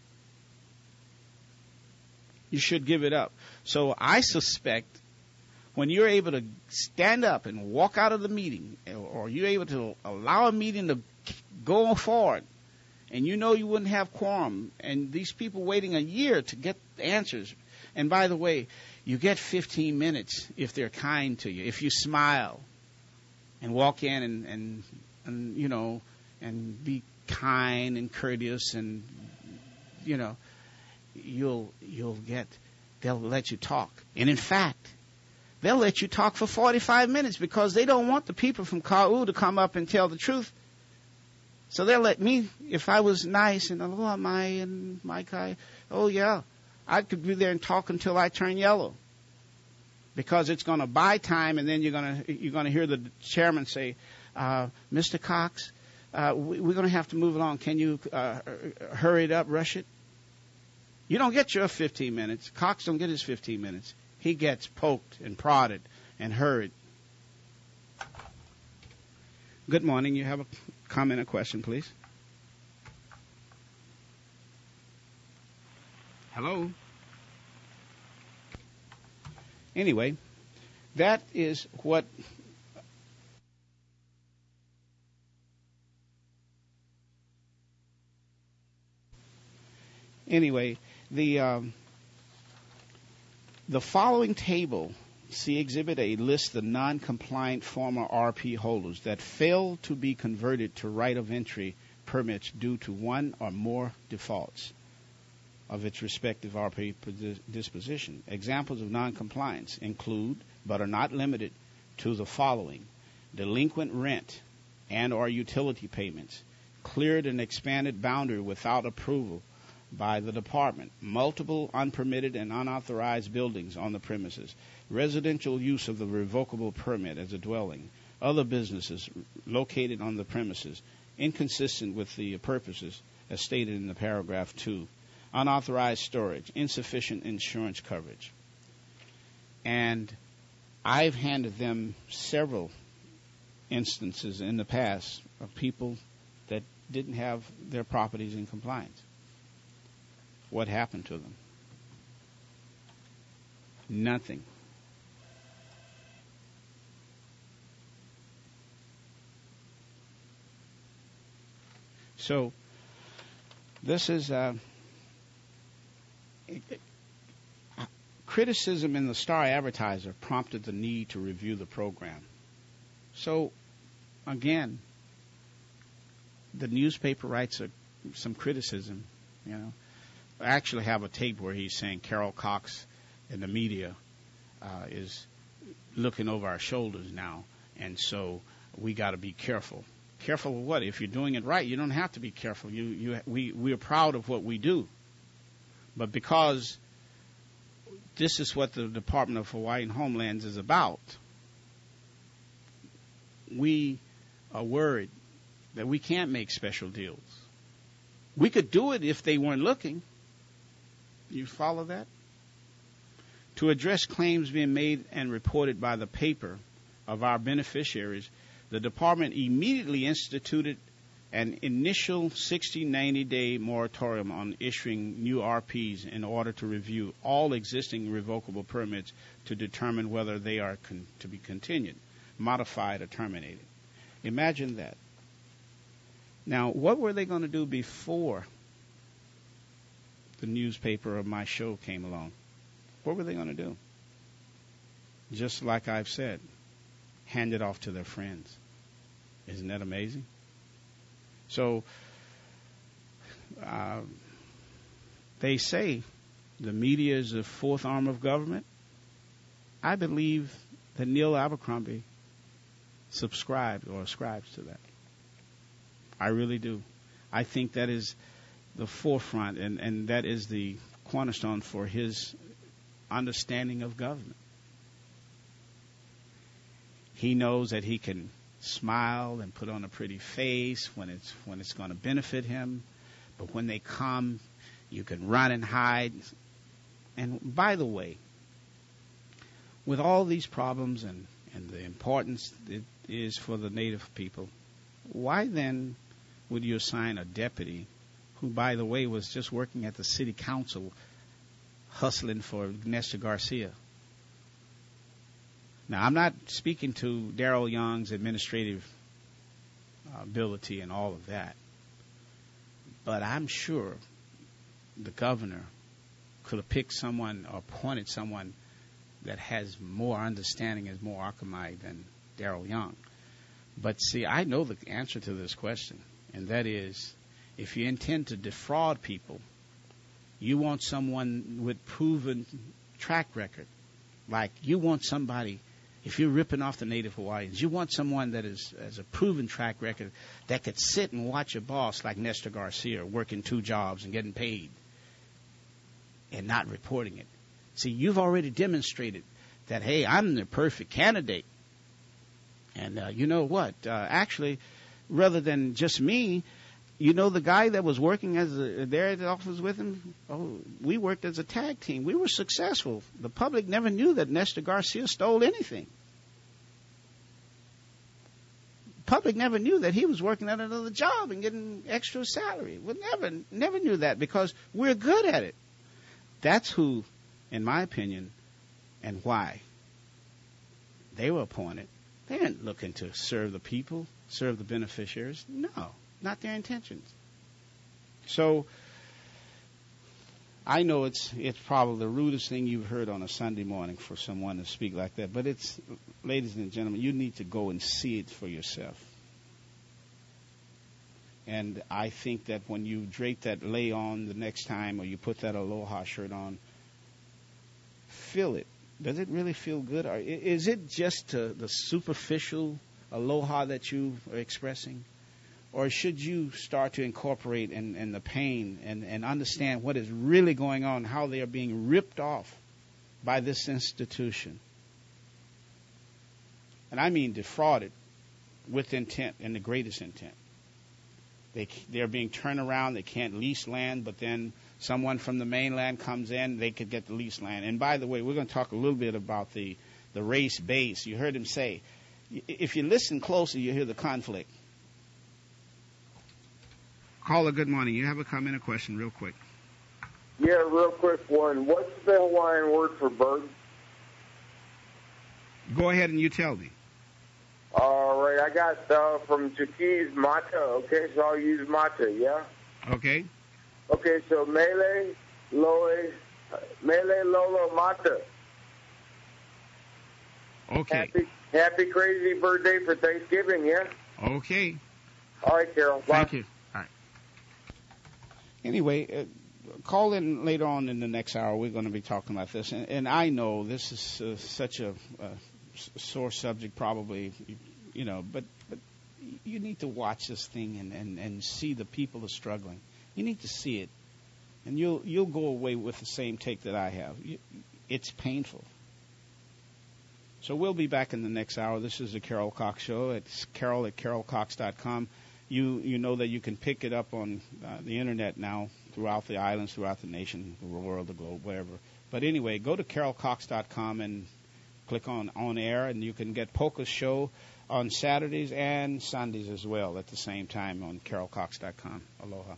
You should give it up. So I suspect when you're able to stand up and walk out of the meeting, or you're able to allow a meeting to go forward, and you know you wouldn't have quorum, and these people waiting a year to get the answers. And by the way, you get fifteen minutes if they're kind to you, if you smile and walk in and, and, and you know, and be kind and courteous, and, you know, you'll you'll get, they'll let you talk. And in fact, they'll let you talk for forty-five minutes because they don't want the people from Ka'u to come up and tell the truth. So they'll let me, if I was nice and, oh, my, and my guy, oh, yeah, I could be there and talk until I turn yellow. Because it's going to buy time, and then you're going to you're going to hear the chairman say, uh, Mister Cox, uh, we, we're going to have to move along. Can you uh, hurry it up, rush it? You don't get your fifteen minutes. Cox don't get his fifteen minutes. He gets poked and prodded and hurried. Good morning. You have a comment or question, please? Hello? Anyway, that is what anyway, the um, the following table, see Exhibit A, lists the non-compliant former R P holders that failed to be converted to right of entry permits due to one or more defaults of its respective R P disposition. Examples of non-compliance include, but are not limited to, the following: delinquent rent and or utility payments, cleared and expanded boundary without approval by the department, multiple unpermitted and unauthorized buildings on the premises, residential use of the revocable permit as a dwelling, other businesses located on the premises, inconsistent with the purposes as stated in the paragraph two, unauthorized storage, insufficient insurance coverage. And I've handed them several instances in the past of people that didn't have their properties in compliance. What happened to them? Nothing. So this is uh, criticism in the Star Advertiser prompted the need to review the program. So again, the newspaper writes a, some criticism, you know. I actually have a tape where he's saying Carol Cox and the media uh, is looking over our shoulders now, and so we got to be careful. Careful of what? If you're doing it right, you don't have to be careful. You, you, we, we are proud of what we do, but because this is what the Department of Hawaiian Homelands is about, we are worried that we can't make special deals. We could do it if they weren't looking. You follow that? To address claims being made and reported by the paper of our beneficiaries, the department immediately instituted an initial sixty, ninety day moratorium on issuing new R Ps in order to review all existing revocable permits to determine whether they are con- to be continued, modified, or terminated. Imagine that. Now, what were they going to do before the newspaper of my show came along? What were they going to do? Just like I've said, hand it off to their friends. Isn't that amazing? So, uh, they say the media is the fourth arm of government. I believe that Neil Abercrombie subscribed or ascribes to that. I really do. I think that is the forefront, and, and that is the cornerstone for his understanding of government. He knows that he can smile and put on a pretty face when it's when it's going to benefit him. But when they come, you can run and hide. And by the way, with all these problems and, and the importance it is for the Native people, why then would you assign a deputy who, by the way, was just working at the city council hustling for Nestor Garcia? Now, I'm not speaking to Daryl Young's administrative uh, ability and all of that, but I'm sure the governor could have picked someone or appointed someone that has more understanding, is more Akamai than Daryl Young. But see, I know the answer to this question, and that is, if you intend to defraud people, you want someone with proven track record. Like, you want somebody, if you're ripping off the Native Hawaiians, you want someone that is, has a proven track record that could sit and watch a boss like Nestor Garcia working two jobs and getting paid and not reporting it. See, you've already demonstrated that, hey, I'm the perfect candidate. And uh, you know what? Uh, actually, rather than just me, you know the guy that was working as a, there at the office with him? Oh, we worked as a tag team. We were successful. The public never knew that Nestor Garcia stole anything. The public never knew that he was working at another job and getting extra salary. We never, never knew that because we're good at it. That's who, in my opinion, and why they were appointed. They didn't looking to serve the people, serve the beneficiaries. No, not their intentions. So I know it's it's probably the rudest thing you've heard on a Sunday morning for someone to speak like that. But it's, ladies and gentlemen, you need to go and see it for yourself. And I think that when you drape that lei on the next time, or you put that aloha shirt on, feel it. Does it really feel good? Or is it just uh, the superficial aloha that you are expressing? Or should you start to incorporate in, in the pain and, and understand what is really going on, how they are being ripped off by this institution? And I mean defrauded with intent, and the greatest intent. They, they're being turned around. They can't lease land, but then someone from the mainland comes in, they could get the lease land. And by the way, we're going to talk a little bit about the, the race base. You heard him say, if you listen closely, you hear the conflict. Caller, good morning. You have a comment or question real quick? Yeah, real quick one. What's the Hawaiian word for bird? Go ahead and you tell me. All right, I got uh, from Chiquis Mata, okay, so I'll use Mata, yeah? Okay. Okay, so Mele, Loe, Mele, Lolo, Mata. Okay. Happy, happy crazy birthday for Thanksgiving, yeah? Okay. All right, Carol. Bye. Thank you. All right. Anyway, uh, call in later on in the next hour. We're going to be talking about this. And, and I know this is uh, such a uh, sore subject probably, you know, but, but you need to watch this thing and, and, and see the people are struggling. You need to see it, and you'll you'll go away with the same take that I have. You, it's painful. So we'll be back in the next hour. This is the Carol Cox Show. It's Carol at carol cox dot com. You you know that you can pick it up on uh, the internet now throughout the islands, throughout the nation, the world, the globe, wherever. But anyway, go to carol cox dot com and click on on air, and you can get Polka's show on Saturdays and Sundays as well at the same time on carol cox dot com. Aloha.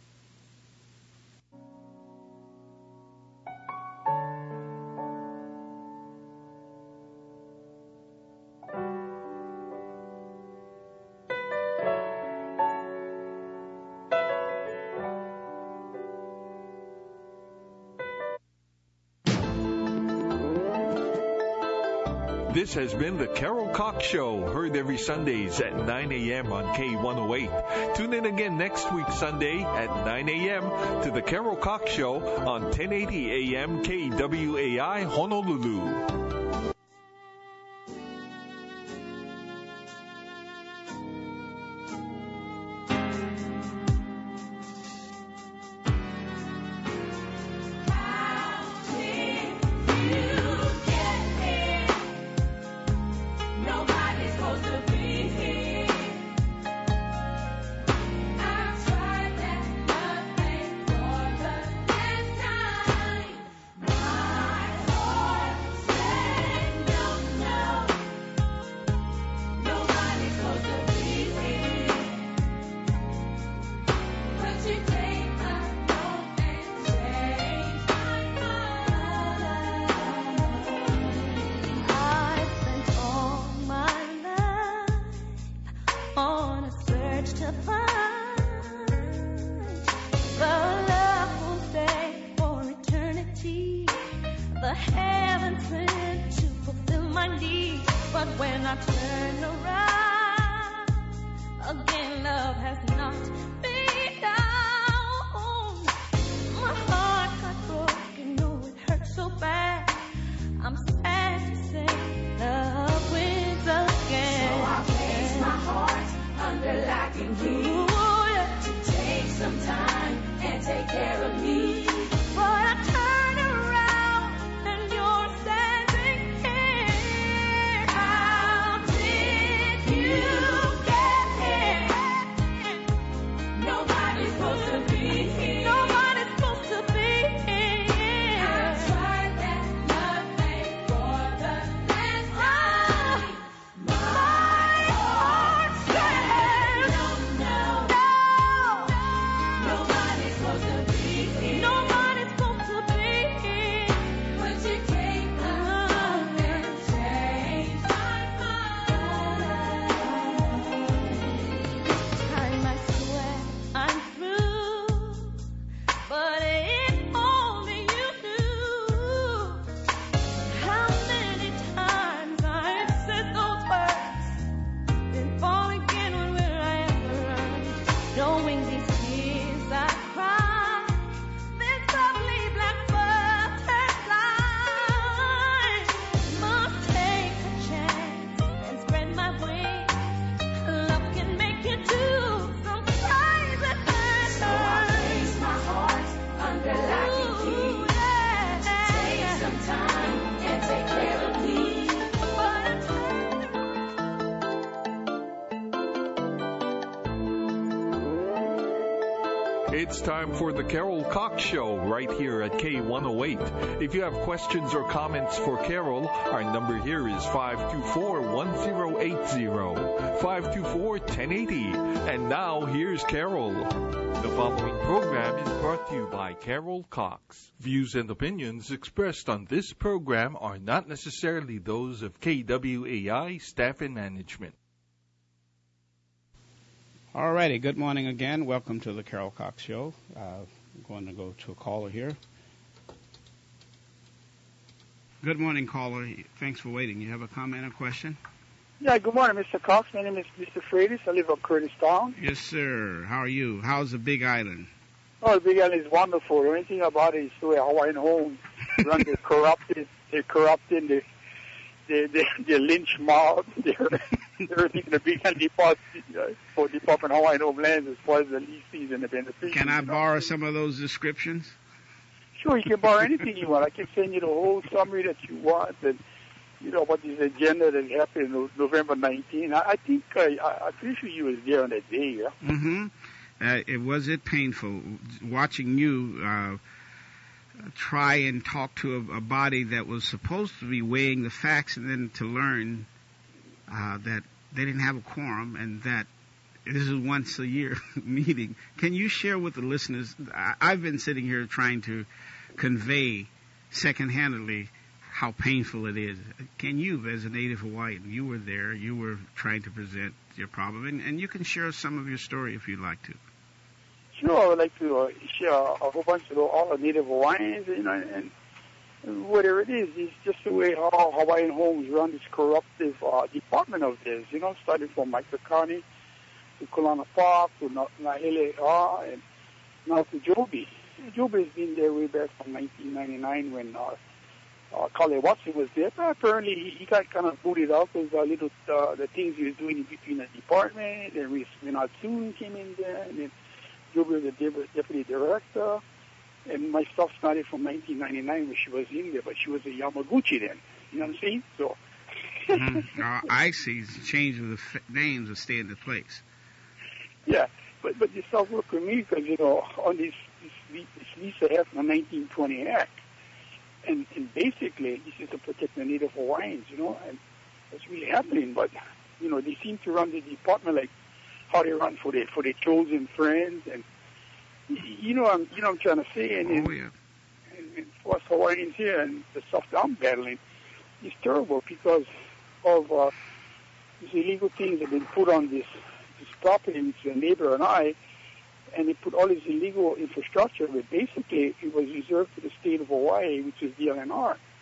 This has been the Carol Cox Show, heard every Sundays at nine a.m. on K one oh eight. Tune in again next week Sunday at nine a.m. to the Carol Cox Show on ten eighty A M K W A I Honolulu. Nobody when I turn around, again love has knocked me down. My heart got broken, no, it hurt so bad. I'm sad to say love wins again. So I place my heart under lock and key. Ooh, yeah. To take some time and take care of me. But I turn around and you're standing here. How did you get here? Nobody's supposed to be here. Nobody's supposed to be here. I tried that nothing for the last time. My heart says no, no, no. Nobody's supposed to be here. Nobody's supposed to be here. But you came along and changed my mind. I might swear I'm through, but if only you knew how many times I've said those words, then fall again. When will I ever learn? Knowing these tears I cry, then softly black butterflies must take a chance and spread my wings. Love can make you do some crazy things. So I place my heart under lock and key. Ooh, yeah. Take some time and take care of me. But I It's time for the Carol Cox Show right here at K one oh eight. If you have questions or comments for Carol, our number here is five two four, one oh eight oh, five two four, one oh eight oh. And now, here's Carol. The following program is brought to you by Carol Cox. Views and opinions expressed on this program are not necessarily those of K W A I staff and management. All righty. Good morning again. Welcome to the Carol Cox Show. Uh, I'm going to go to a caller here. Good morning, caller. Thanks for waiting. You have a comment or question? Yeah, good morning, Mister Cox. My name is Mister Freitas. I live on Curtis Town. Yes, sir. How are you? How's the Big Island? Oh, the Big Island is wonderful. The only thing about it is the way Hawaiian homes run. They're corrupted. They're corrupted. They they they they lynch mobs. They're everything in the Big Island department uh, for Department of Hawaiian Homelands as far as the leases and the beneficiaries. Can I you know. borrow some of those descriptions? Sure, you can borrow anything you want. I can send you the whole summary that you want, and you know what this agenda that happened on November nineteenth. I, I think uh, I, I'm pretty sure you was there on that day. Yeah. Mm-hmm. Uh, it was it painful watching you uh, try and talk to a, a body that was supposed to be weighing the facts, and then to learn uh, that they didn't have a quorum and that this is once a year meeting. Can you share with the listeners? I, I've been sitting here trying to convey second-handedly how painful it is. Can you, as a native Hawaiian, you were there, you were trying to present your problem, and, and you can share some of your story if you'd like to. Sure, I would like to uh, share a whole bunch of all the native Hawaiians, you know, and, and whatever it is, it's just the way how Hawaiian homes run this corruptive uh, department of theirs, you know, starting from Maikakani to Kulana Park to Nahele uh, and now to Joby. Joby has been there way back from nineteen ninety-nine when uh, uh, Kale Watson was there, but apparently he, he got kind of booted out because the little uh, the things he was doing in between the department, and Renard Soon came in there, and then Joby was the deputy director, and my stuff started from nineteen ninety-nine when she was in there, but she was a Yamaguchi then. You know what I'm saying? So. mm-hmm. uh, I see. Change of the f- names will stay in the place. Yeah, but but this stuff worked with me because, you know, on this this, this Lisa Hefner nineteen twenty Act, and, and basically this is to protect the Native Hawaiians, you know, and that's really happening. But you know, they seem to run the department like how they run for their for their chosen friends, and you know, I'm you know, I'm trying to say, and, oh, yeah. and, and for us Hawaiians here and the stuff that I'm battling, it's terrible because of uh, these illegal things that have been put on this. This property, which is a neighbor and I, and they put all this illegal infrastructure, but basically it was reserved to the state of Hawaii, which is the L N R.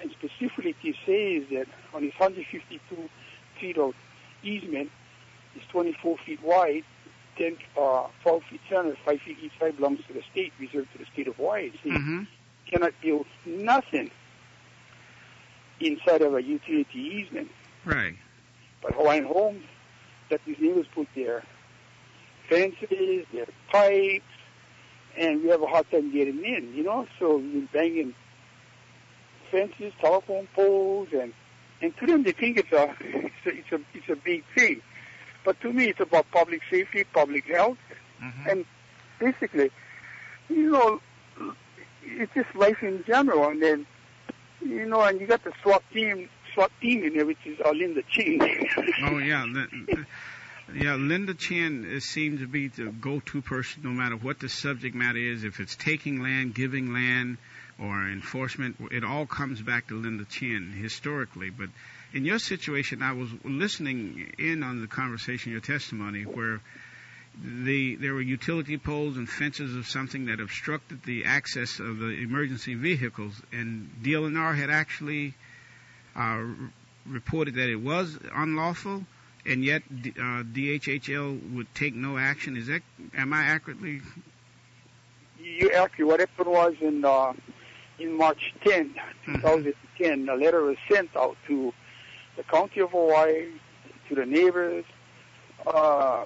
and specifically it says that on his one hundred fifty-two feet of easement, it's twenty-four feet wide, ten, uh, twelve feet center, five feet each side belongs to the state, reserved to the state of Hawaii. So Mm-hmm. you cannot build nothing inside of a utility easement. Right. But Hawaiian Homes, that these neighbors put their fences, their pipes, and we have a hard time getting in, you know? So we've been banging fences, telephone poles, and, and to them they think it's a, it's a, it's a, it's a big thing. But to me, it's about public safety, public health, Mm-hmm. and basically, you know, it's just life in general. And then, you know, and you got the SWAT team, SWAT team in there, which is uh, Linda Chin. Oh, yeah. The, yeah, Linda Chin is, seems to be the go-to person no matter what the subject matter is. If it's taking land, giving land, or enforcement, it all comes back to Linda Chin historically. But in your situation, I was listening in on the conversation, your testimony, where the there were utility poles and fences of something that obstructed the access of the emergency vehicles, and D L N R had actually uh, reported that it was unlawful, and yet uh, D H H L would take no action. Is that, am I accurately? You actually, what happened was in uh, in March tenth, twenty ten, a letter was sent out to the county of Hawaii, to the neighbors, uh,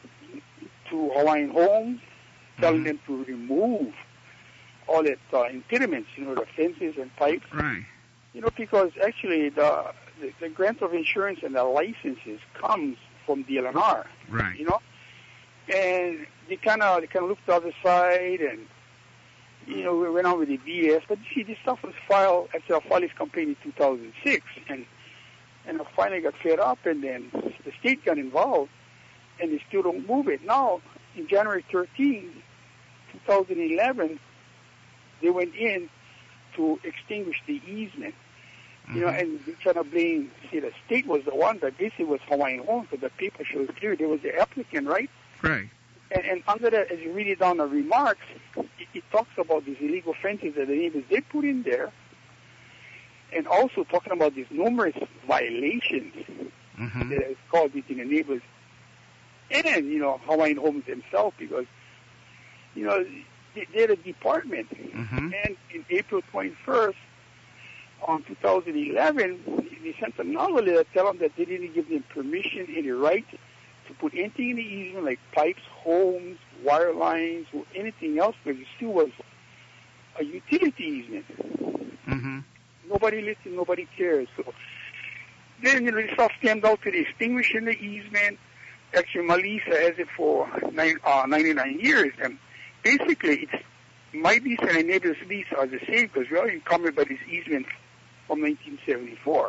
to Hawaiian Homes, telling them to remove all that uh, impediments, you know, the fences and pipes. Right. You know, because actually the, the, the grant of insurance and the licenses comes from D L N R. Right. You know? And they kind of they kind of looked the other side, and, you know, we went on with the B S. But, you see, this stuff was filed, after I filed this complaint in two thousand six, and, and I finally got fed up, and then the state got involved, and they still don't move it. Now, in January thirteenth, twenty eleven, they went in to extinguish the easement. You know, and they trying to blame, see, the state was the one, but basically it was Hawaiian Homes, but the paper shows clear there was the applicant, right? Right. And, and under that, as you read it down the remarks, it, it talks about these illegal fences that the neighbors did put in there, and also talking about these numerous violations Mm-hmm. that is caused between the neighbors and, you know, Hawaiian Homes themselves, because, you know, they, they're a department. Mm-hmm. And in April twenty-first, on two thousand eleven, they sent another letter telling them that they didn't give them permission, any right to put anything in the easement, like pipes, homes, wire lines, or anything else, because it still was a utility easement. Mm-hmm. Nobody listened, nobody cares. So then, you know, this stuff stemmed out to the extinguishing the easement. Actually, Malisa has it for nine, uh, ninety-nine years, and basically, it's my lease and a neighbor's lease are the same because we are encumbered by this easement from nineteen seventy-four.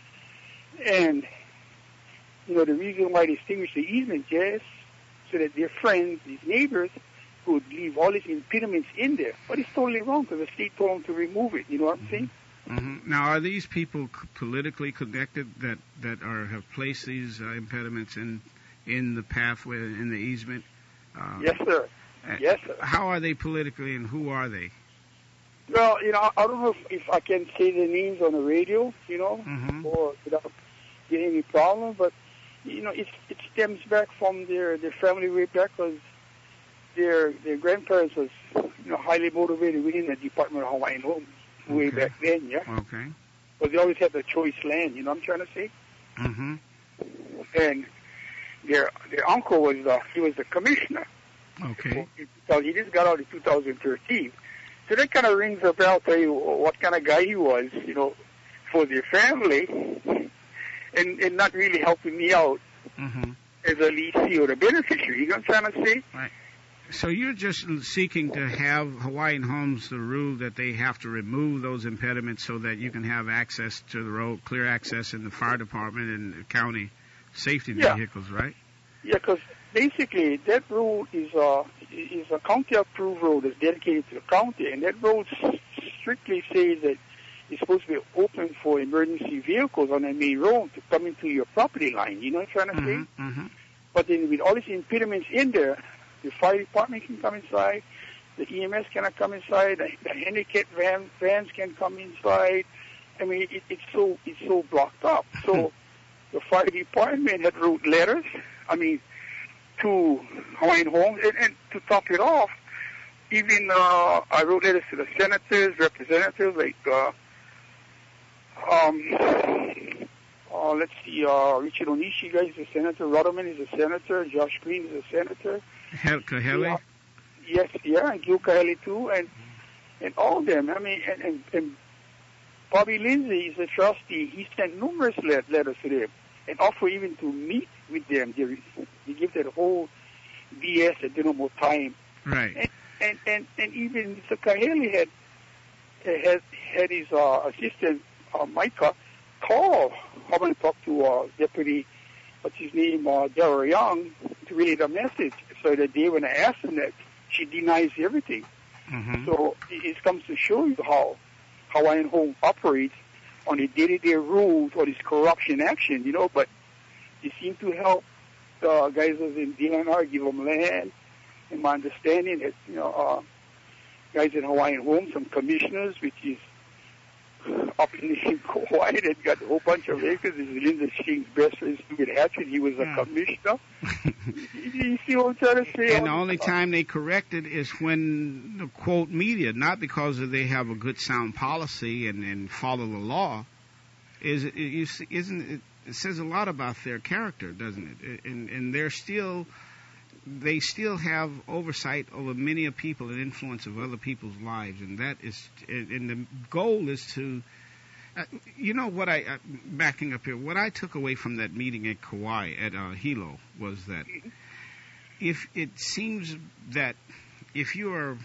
And, you know, the reason why they extinguished the easement is so that their friends, these neighbors, would leave all these impediments in there. But it's totally wrong because the state told them to remove it. You know what I'm saying? Mm-hmm. Now, are these people c- politically connected that, that are have placed these uh, impediments in in the pathway, in the easement? Uh, Yes, sir. uh, Yes, sir. How are they politically, and who are they? Well, you know, I don't know if, if I can say the names on the radio, you know, Mhm. or without getting any problem, but, you know, it, it stems back from their, their family way back because their, their grandparents was, you know, highly motivated within the Department of Hawaiian Homes way Okay. back then, yeah? Okay. Because they always had the choice land, you know what I'm trying to say? Mm-hmm. And their their uncle was, uh, he was the commissioner. Okay. So he just got out in two thousand thirteen. So that kind of rings a bell, tell you what kind of guy he was, you know, for their family, and, and not really helping me out Mm-hmm. as a leasee or a beneficiary. You know what I'm trying to say? Right. So you're just seeking to have Hawaiian Homes the rule that they have to remove those impediments so that you can have access to the road, clear access in the fire department and county safety Yeah. vehicles, right? Yeah, because basically that road is a is a county-approved road that's dedicated to the county, and that road s- strictly says that it's supposed to be open for emergency vehicles on the main road to come into your property line. You know what I'm trying to say? Mm-hmm. Mm-hmm. But then with all these impediments in there, the fire department can come inside, the E M S cannot come inside, the, the handicapped van, vans can come inside, I mean, it, it's so it's so blocked up. So the fire department had wrote letters, I mean, to Hawaiian Homes, and, and to top it off, even uh, I wrote letters to the senators, representatives, like, uh, um, uh, let's see, uh, Richard Onishi is a senator, Rudderman is a senator, Josh Green is a senator. Hel- Kahele? Yeah, yes, yeah, and Gil Kahele too, and and all of them. I mean, and, and, and Bobby Lindsay is a trustee. He sent numerous let- letters to them and offered even to meet with them. They, they give that whole B S at no more time. Right. And and, and, and even Mister Kahele had had had his uh, assistant uh, Micah call. How about talk to uh, Deputy, what's his name, uh, Darrell Young, to relay the message, so that they, when I asked him that, she denies everything. Mm-hmm. So it, it comes to show you how Hawaiian Home operates on a day-to-day rules or this corruption action, you know, but they seem to help the guys who's in D N R, give them land. In my understanding, that, you know, uh, guys in Hawaiian Home, some commissioners, which is up in, in Kauai, that got a whole bunch of acres. This is Linda Shing's best friend, Stuart Hatchett. He was a Yeah. commissioner. You see what I'm trying to say? And the only time they correct it is when the quote media, not because of they have a good sound policy and, and follow the law, is it, you see, isn't it, it says a lot about their character, doesn't it? And and they're still they still have oversight over many of people and influence of other people's lives, and that is and the goal is to. Uh, you know what I, uh, backing up here, what I took away from that meeting at Kauai, at uh, Hilo, was that if it seems that if you are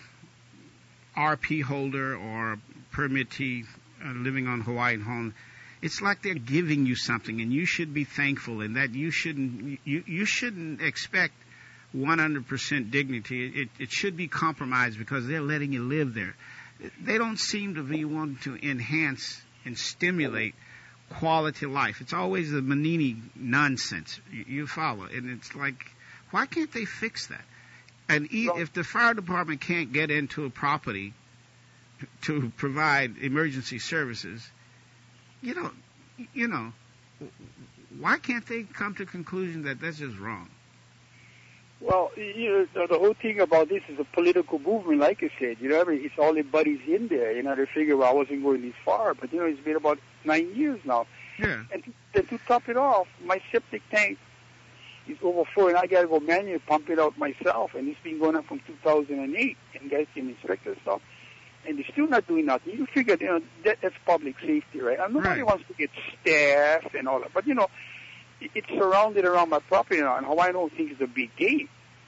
R P holder or permittee uh, living on Hawaiian Home, it's like they're giving you something, and you should be thankful, and that you shouldn't you, you shouldn't expect one hundred percent dignity. It, it should be compromised because they're letting you live there. They don't seem to be wanting to enhance and stimulate quality life. It's always the Manini nonsense. You, you follow. And it's like, why can't they fix that? And e- if the fire department can't get into a property to provide emergency services, you know, you know, why can't they come to the conclusion that that's just wrong? Well, you know, the whole thing about this is a political movement, like I said. You know, I mean, it's all the buddies in there. You know, they figure, well, I wasn't going this far, but, you know, it's been about nine years now. Yeah. And to, to top it off, my septic tank is overflowing. I got to go manually pump it out myself, and it's been going on from two thousand eight, and guys can inspect and stuff, and they're still not doing nothing. You figure, you know, that, that's public safety, right? And nobody Right. wants to get staff and all that, but, you know, it's surrounded around my property now, and Hawaiian Home thinks it's a big game.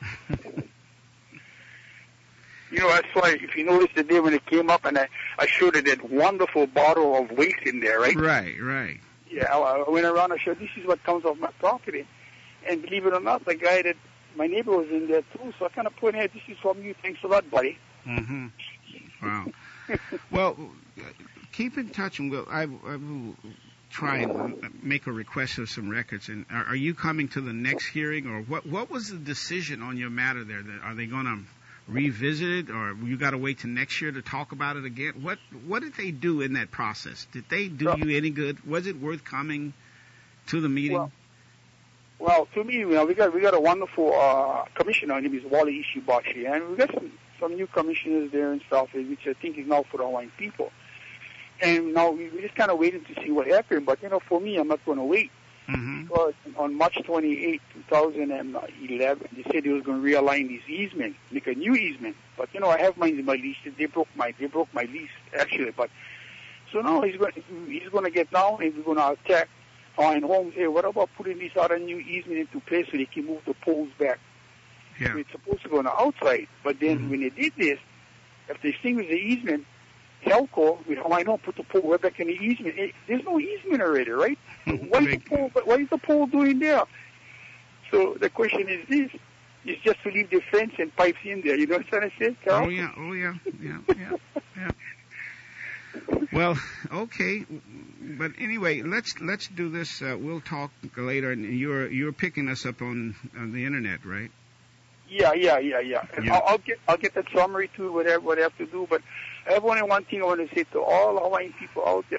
You know, that's why, if you notice the day when it came up and I, I showed it that wonderful bottle of waste in there, right? Right, right. Yeah, I, I went around and showed, this is what comes off my property. And believe it or not, the guy that, my neighbor was in there too, so I kind of put in, hey, this is from you, thanks a lot, buddy. Mm-hmm. Wow. Well, keep in touch, and we'll, I, I will try and make a request of some records. And are, are you coming to the next hearing, or what? What was the decision on your matter there? Are they going to revisit it, or you got to wait till next year to talk about it again? What What did they do in that process? Did they do well, you any good? Was it worth coming to the meeting? Well, well to me, you know, we got we got a wonderful uh, commissioner. His name is Wally Ishibashi, and we got some, some new commissioners there and stuff, which I think is now for the Hawaiian people. And now we, we're just kind of waiting to see what happened. But, you know, for me, I'm not going to wait. Mm-hmm. Because on March twenty-eighth, twenty eleven, they said they was going to realign these easements, make a new easement. But, you know, I have mine in my lease. They broke my, they broke my lease, actually. But, so now he's going, he's going to get down and we're going to attack Hawaiian Homes. Hey, what about putting this other new easement into place so they can move the poles back? Yeah. So it's supposed to go on the outside. But then Mm-hmm. when they did this, if they extinguished the easement, Helco, with Hawaiian Home, put the pole right back in the easement. Hey, there's no easement already, right? What is the pole? What is the pole doing there? So the question is this: is just to leave the fence and pipes in there. You know what I'm trying to say, Carol? Oh yeah, oh yeah, yeah, yeah, yeah. Well, okay, but anyway, let's let's do this. Uh, we'll talk later, and you're you're picking us up on, on the internet, right? Yeah, yeah, yeah, yeah. And Yeah. I'll, I'll get I'll get that summary too, whatever what I have to do. But I have only one thing I want to say to all Hawaiian people out there: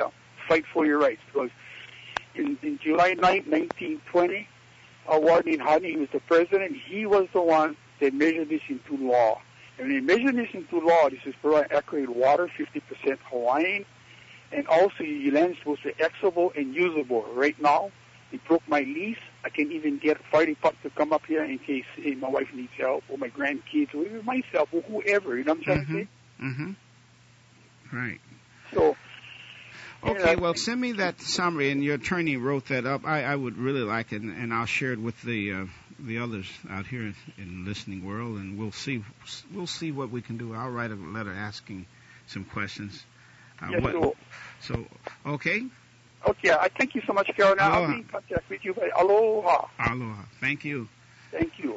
fight for your rights. Because in, in July ninth, nineteen twenty, uh, Warden Honey, he was the president, he was the one that measured this into law. And when he measured this into law, this is provide accurate water, fifty percent Hawaiian, and also your land is supposed to be accessible and usable. Right now, he broke my lease. I can even get a fire department to come up here in case hey, my wife needs help, or my grandkids, or even myself, or whoever. You know what I'm trying mm-hmm. to say? Mm-hmm. Right. So. Okay, yeah, well, send me that summary, and your attorney wrote that up. I, I would really like it, and, and I'll share it with the uh, the others out here in the listening world, and we'll see we'll see what we can do. I'll write a letter asking some questions. Uh, yes, what, sure. So, okay. Okay, I thank you so much, Carol. Now I'll be in contact with you. By aloha. Aloha. Thank you. Thank you.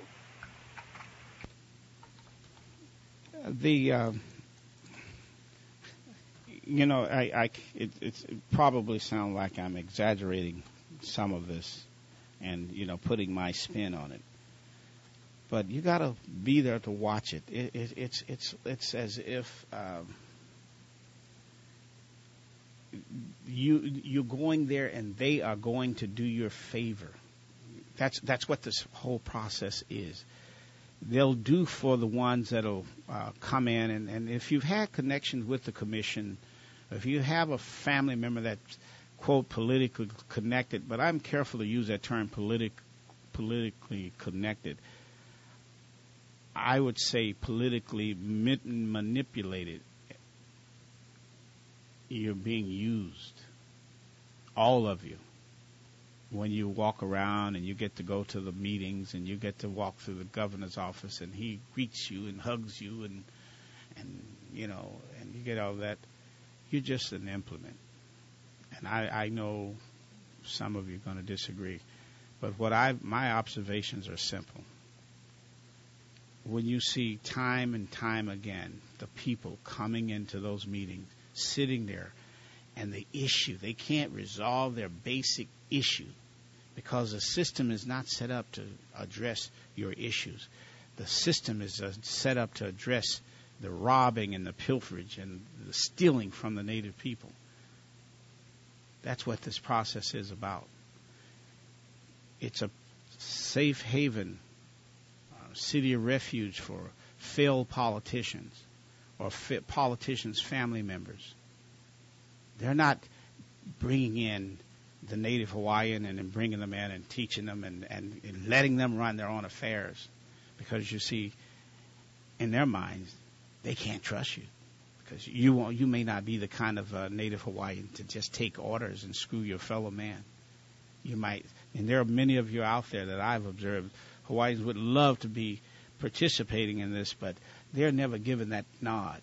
The. Uh, You know, I, I it, it's, it probably sounds like I'm exaggerating some of this, and you know, putting my spin on it. But you got to be there to watch it. it, it it's it's it's as if um, you you're going there, and they are going to do you a favor. That's that's what this whole process is. They'll do for the ones that'll uh, come in, and, and if you've had connections with the commission. If you have a family member that's, quote, politically connected, but I'm careful to use that term, politic, politically connected, I would say politically ma- manipulated, you're being used, all of you. When you walk around and you get to go to the meetings and you get to walk through the governor's office and he greets you and hugs you and, and you know, and you get all that. You're just an implement. And I, I know some of you are going to disagree. But what I my observations are simple. When you see time and time again the people coming into those meetings, sitting there, and the issue, they can't resolve their basic issue because the system is not set up to address your issues. The system is uh, set up to address the robbing and the pilferage and the stealing from the native people. That's what this process is about. It's a safe haven, uh, city of refuge for failed politicians or fi- politicians' family members. They're not bringing in the native Hawaiian and then bringing them in and teaching them and, and, and letting them run their own affairs. Because, you see, in their minds, they can't trust you because you won't, you may not be the kind of uh, native Hawaiian to just take orders and screw your fellow man. You might, and there are many of you out there that I've observed, Hawaiians would love to be participating in this, but they're never given that nod.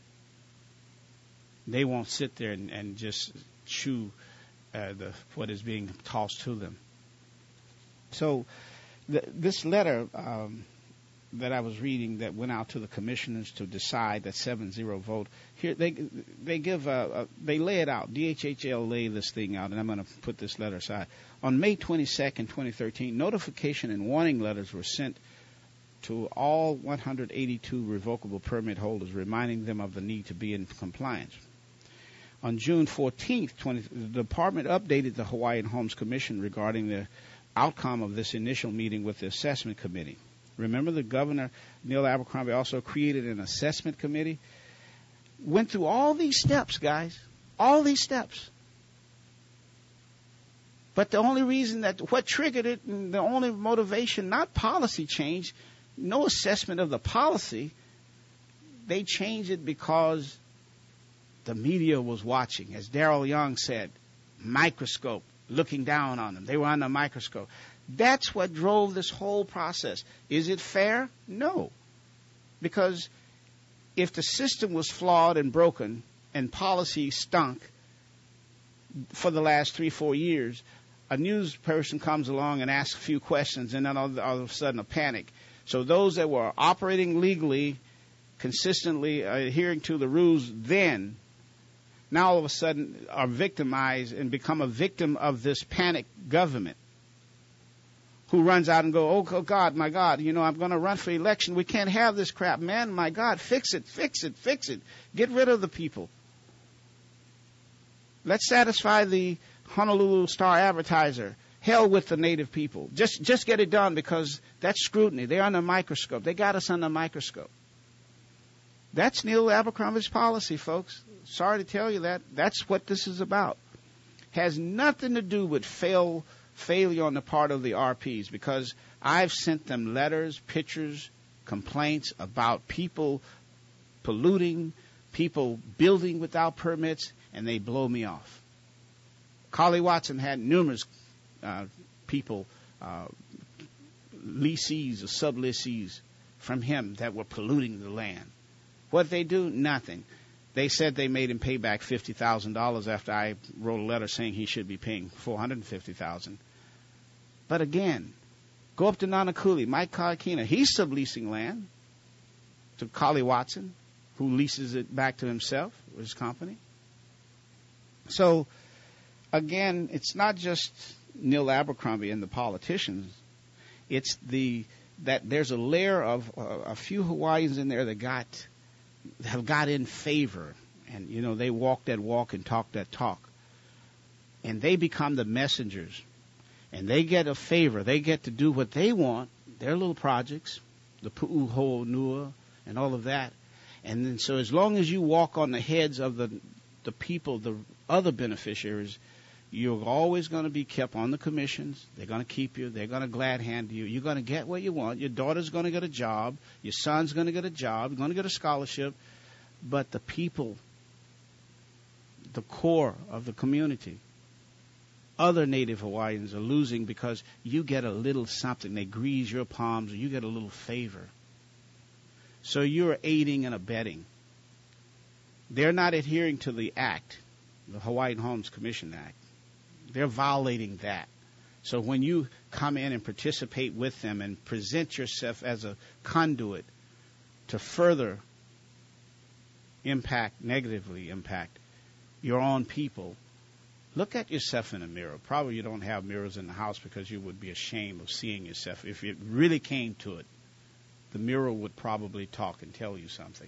They won't sit there and, and just chew uh, the what is being tossed to them. So the, this letter um, that I was reading that went out to the commissioners to decide that seven zero vote. Here they they give uh, uh, they lay it out. D H H L lay this thing out, and I'm going to put this letter aside. On May twenty-second, twenty thirteen, notification and warning letters were sent to all one hundred eighty-two revocable permit holders, reminding them of the need to be in compliance. On June fourteenth, twenty, the department updated the Hawaiian Homes Commission regarding the outcome of this initial meeting with the assessment committee. Remember, the governor, Neil Abercrombie, also created an assessment committee. Went through all these steps, guys. All these steps. But the only reason that, what triggered it, and the only motivation, not policy change, no assessment of the policy. They changed it because the media was watching. As Daryl Young said, microscope, looking down on them. They were under a microscope. That's what drove this whole process. Is it fair? No. Because if the system was flawed and broken and policy stunk for the last three, four years, a news person comes along and asks a few questions, and then all, all of a sudden a panic. So those that were operating legally, consistently adhering to the rules then, now all of a sudden are victimized and become a victim of this panic government, who runs out and go, oh, God, my God, you know, I'm going to run for election. We can't have this crap. Man, my God, fix it, fix it, fix it. Get rid of the people. Let's satisfy the Honolulu Star Advertiser. Hell with the native people. Just just get it done because that's scrutiny. They're under a microscope. They got us under a microscope. That's Neil Abercrombie's policy, folks. Sorry to tell you that. That's what this is about. Has nothing to do with fail failure on the part of the R Ps, because I've sent them letters, pictures, complaints about people polluting, people building without permits, and they blow me off. Carly Watson had numerous uh, people, uh, lessees or sub-lessees from him that were polluting the land. What did they do? Nothing. They said they made him pay back fifty thousand dollars after I wrote a letter saying he should be paying four hundred fifty thousand dollars. But again, go up to Nanakuli, Mike Kaakina, he's subleasing land to Carly Watson, who leases it back to himself, or his company. So, again, it's not just Neil Abercrombie and the politicians. It's the that there's a layer of uh, a few Hawaiians in there that got have got in favor, and you know they walk that walk and talk that talk, and they become the messengers, and they get a favor. They get to do what they want. Their little projects, the Pu'uho Nua, and all of that. And then, so as long as you walk on the heads of the the people, the other beneficiaries, you're always going to be kept on the commissions. They're going to keep you. They're going to glad hand you. You're going to get what you want. Your daughter's going to get a job. Your son's going to get a job. You're going to get a scholarship. But the people, the core of the community, other Native Hawaiians are losing because you get a little something. They grease your palms, or you get a little favor. So you're aiding and abetting. They're not adhering to the act, the Hawaiian Homes Commission Act. They're violating that. So when you come in and participate with them and present yourself as a conduit to further impact, negatively impact your own people, look at yourself in a mirror. Probably you don't have mirrors in the house because you would be ashamed of seeing yourself. If it really came to it, the mirror would probably talk and tell you something.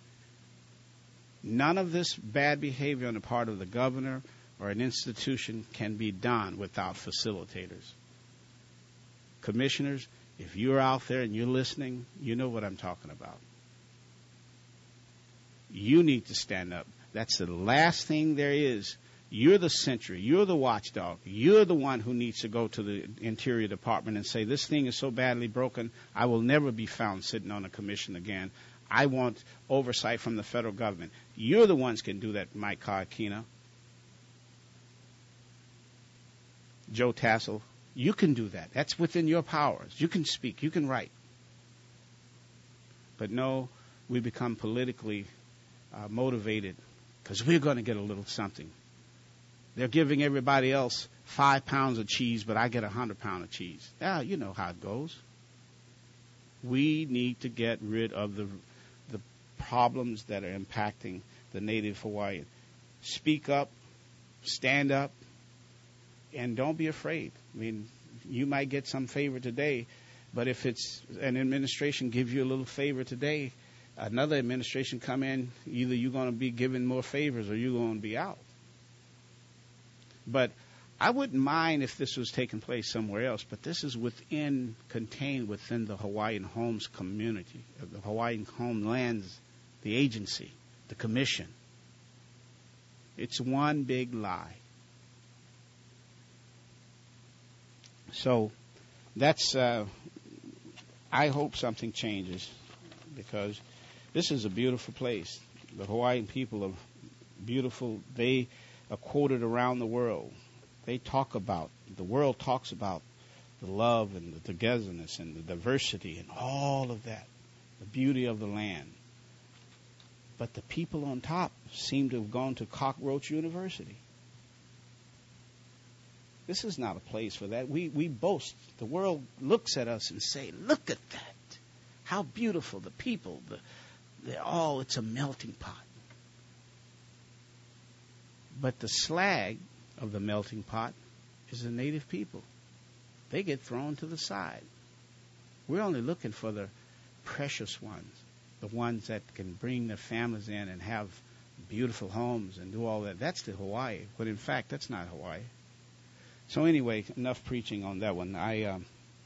None of this bad behavior on the part of the governor or an institution can be done without facilitators. Commissioners, if you're out there and you're listening, you know what I'm talking about. You need to stand up. That's the last thing there is. You're the sentry. You're the watchdog. You're the one who needs to go to the Interior Department and say, this thing is so badly broken, I will never be found sitting on a commission again. I want oversight from the federal government. You're the ones can do that, Mike Kaakina. Joe Tassel, you can do that. That's within your powers. You can speak. You can write. But no, we become politically uh, motivated because we're going to get a little something. They're giving everybody else five pounds of cheese, but I get a hundred pounds of cheese. Yeah, you know how it goes. We need to get rid of the the problems that are impacting the Native Hawaiian. Speak up, stand up, and don't be afraid. I mean, you might get some favor today, but if it's an administration give you a little favor today, another administration come in, either you're going to be given more favors or you're going to be out. But I wouldn't mind if this was taking place somewhere else, but this is within, contained within the Hawaiian Homes community, the Hawaiian Homelands, the agency, the commission. It's one big lie. So that's, uh, I hope something changes, because this is a beautiful place. The Hawaiian people are beautiful. They are quoted around the world. They talk about, the world talks about the love and the togetherness and the diversity and all of that, the beauty of the land. But the people on top seem to have gone to Cockroach University. This is not a place for that. We we boast. The world looks at us and say, look at that. How beautiful. The people, the, they're all, it's a melting pot. But the slag of the melting pot is the native people. They get thrown to the side. We're only looking for the precious ones, the ones that can bring their families in and have beautiful homes and do all that. That's the Hawaii. But in fact, that's not Hawaii. So anyway, enough preaching on that one. I um,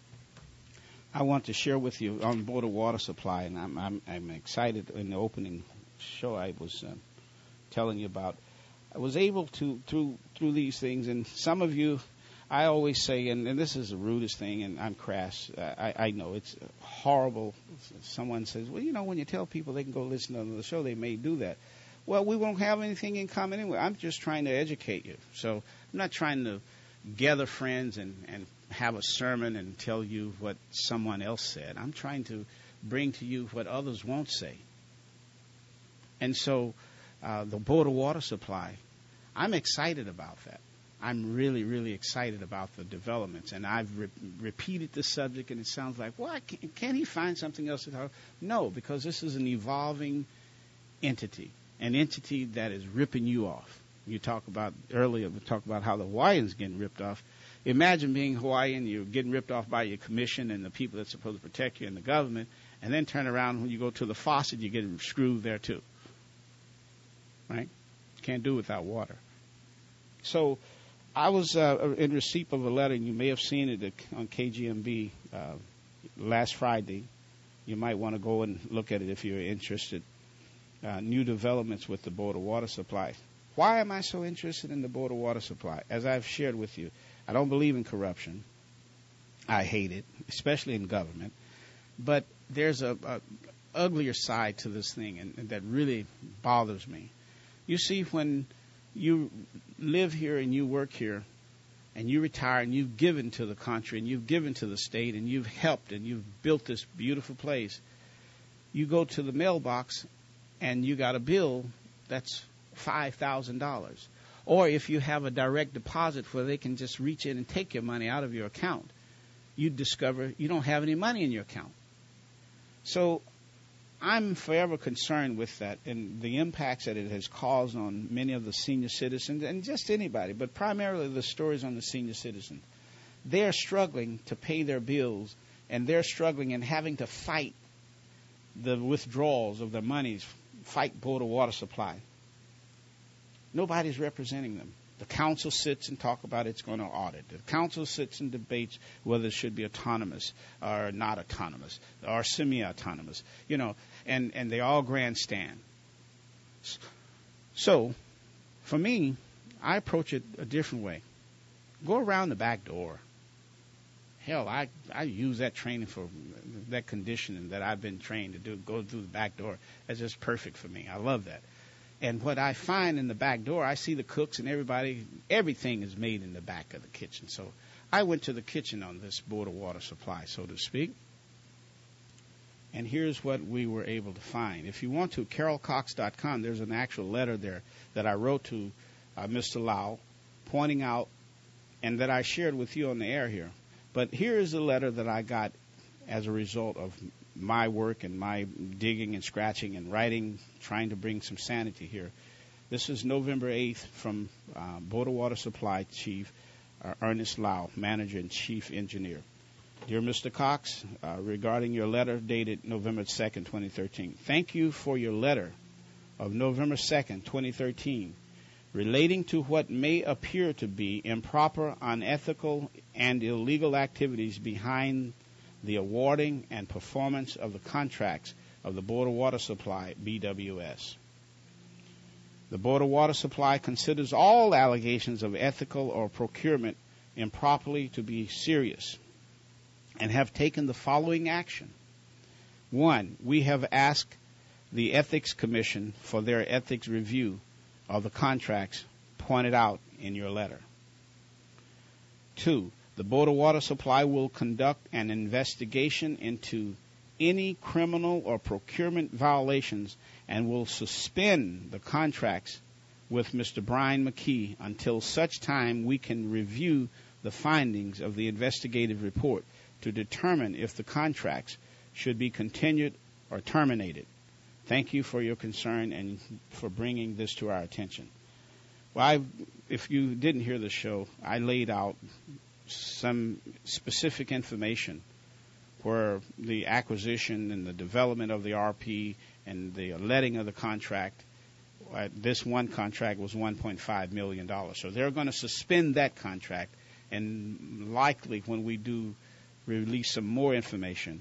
I want to share with you on board a water supply, and I'm I'm, I'm excited. In the opening show, I was uh, telling you about. I was able to through through these things, and some of you, I always say, and, and this is the rudest thing, and I'm crass. Uh, I I know it's horrible. Someone says, well, you know, when you tell people they can go listen to the show, they may do that. Well, we won't have anything in common anyway. I'm just trying to educate you. So I'm not trying to gather friends and, and have a sermon and tell you what someone else said. I'm trying to bring to you what others won't say. And so uh, the Board of Water Supply, I'm excited about that. I'm really, really excited about the developments. And I've re- repeated this subject, and it sounds like, well, can't, can't he find something else to talk? No, because this is an evolving entity, an entity that is ripping you off. You talk about earlier, we talked about how the Hawaiians getting ripped off. Imagine being Hawaiian, you're getting ripped off by your commission and the people that's supposed to protect you and the government, and then turn around when you go to the faucet, you get screwed there too. Right? Can't do without water. So I was uh, in receipt of a letter, and you may have seen it on K G M B uh, last Friday. You might want to go and look at it if you're interested. Uh, new developments with the Board of Water Supply. Why am I so interested in the Board of Water Supply? As I've shared with you, I don't believe in corruption. I hate it, especially in government. But there's a, a uglier side to this thing, and, and that really bothers me. You see, when you live here and you work here, and you retire and you've given to the country and you've given to the state and you've helped and you've built this beautiful place, you go to the mailbox and you got a bill that's five thousand dollars. Or if you have a direct deposit where they can just reach in and take your money out of your account, you discover you don't have any money in your account. So I'm forever concerned with that and the impacts that it has caused on many of the senior citizens and just anybody, but primarily the stories on the senior citizens. They're struggling to pay their bills, and they're struggling and having to fight the withdrawals of their monies, fight Board of Water Supply. Nobody's representing them. The council sits and talk about it's going to audit. The council sits and debates whether it should be autonomous or not autonomous or semi-autonomous, you know, and, and they all grandstand. So, for me, I approach it a different way. Go around the back door. Hell, I, I use that training for that conditioning that I've been trained to do, go through the back door. That's just perfect for me. I love that. And what I find in the back door, I see the cooks and everybody, everything is made in the back of the kitchen. So I went to the kitchen on this Board of Water Supply, so to speak. And here's what we were able to find. If you want to, carol cox dot com, there's an actual letter there that I wrote to uh, Mister Lau, pointing out, and that I shared with you on the air here. But here is the letter that I got as a result of my work and my digging and scratching and writing, trying to bring some sanity here. This is November eighth from uh, Board of Water Supply Chief uh, Ernest Lau, Manager and Chief Engineer. Dear Mister Cox, uh, regarding your letter dated November second, twenty thirteen, thank you for your letter of November second, twenty thirteen, relating to what may appear to be improper, unethical, and illegal activities behind the awarding and performance of the contracts of the Board of Water Supply, B W S. The Board of Water Supply considers all allegations of ethical or procurement improperly to be serious and have taken the following action. One, we have asked the Ethics Commission for their ethics review of the contracts pointed out in your letter. Two, the Board of Water Supply will conduct an investigation into any criminal or procurement violations and will suspend the contracts with Mister Brian McKee until such time we can review the findings of the investigative report to determine if the contracts should be continued or terminated. Thank you for your concern and for bringing this to our attention. Well, I, if you didn't hear the show, I laid out some specific information where the acquisition and the development of the R P and the letting of the contract uh, this one contract was one point five million dollars. So they're going to suspend that contract, and likely when we do release some more information,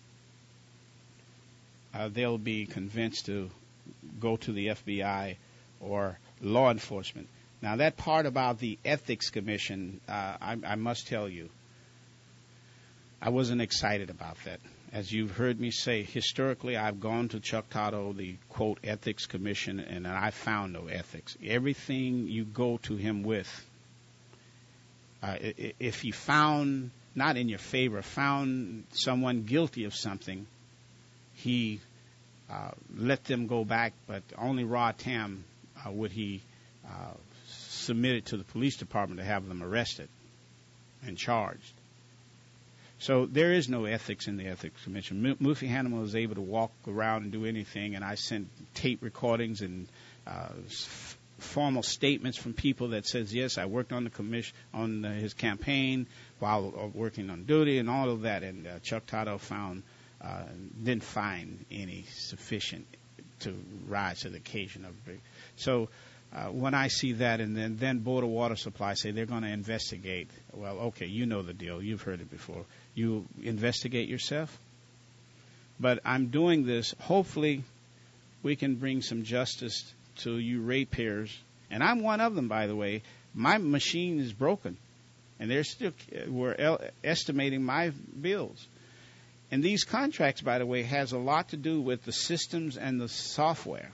uh, they'll be convinced to go to the F B I or law enforcement. Now, that part about the Ethics Commission, uh, I, I must tell you, I wasn't excited about that. As you've heard me say, historically, I've gone to Chuck Toto, the, quote, Ethics Commission, and I found no ethics. Everything you go to him with, uh, if he found, not in your favor, found someone guilty of something, he uh, let them go back, but only raw tam uh, would he uh, submit it to the police department to have them arrested and charged. So there is no ethics in the Ethics Commission. M- Mufi Hanimal was able to walk around and do anything, and I sent tape recordings and uh, f- formal statements from people that says, yes, I worked on the commission, on uh, his campaign while uh, working on duty and all of that, and uh, Chuck Toto found, uh, didn't find any sufficient to rise to the occasion of it. So uh, when I see that, and then, then Board of Water Supply say they're going to investigate, well, okay, you know the deal. You've heard it before. You investigate yourself. But I'm doing this. Hopefully, we can bring some justice to you ratepayers. And I'm one of them, by the way. My machine is broken, and they're still we're el- estimating my bills. And these contracts, by the way, has a lot to do with the systems and the software.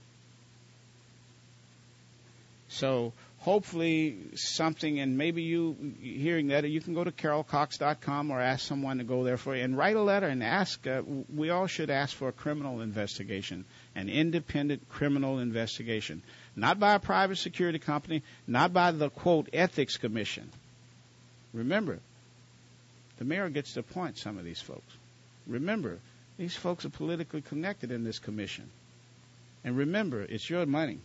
So hopefully something, and maybe you hearing that, you can go to carol cox dot com or ask someone to go there for you and write a letter and ask. Uh, we all should ask for a criminal investigation, an independent criminal investigation, not by a private security company, not by the, quote, Ethics Commission. Remember, the mayor gets to appoint some of these folks. Remember, these folks are politically connected in this commission. And remember, it's your money.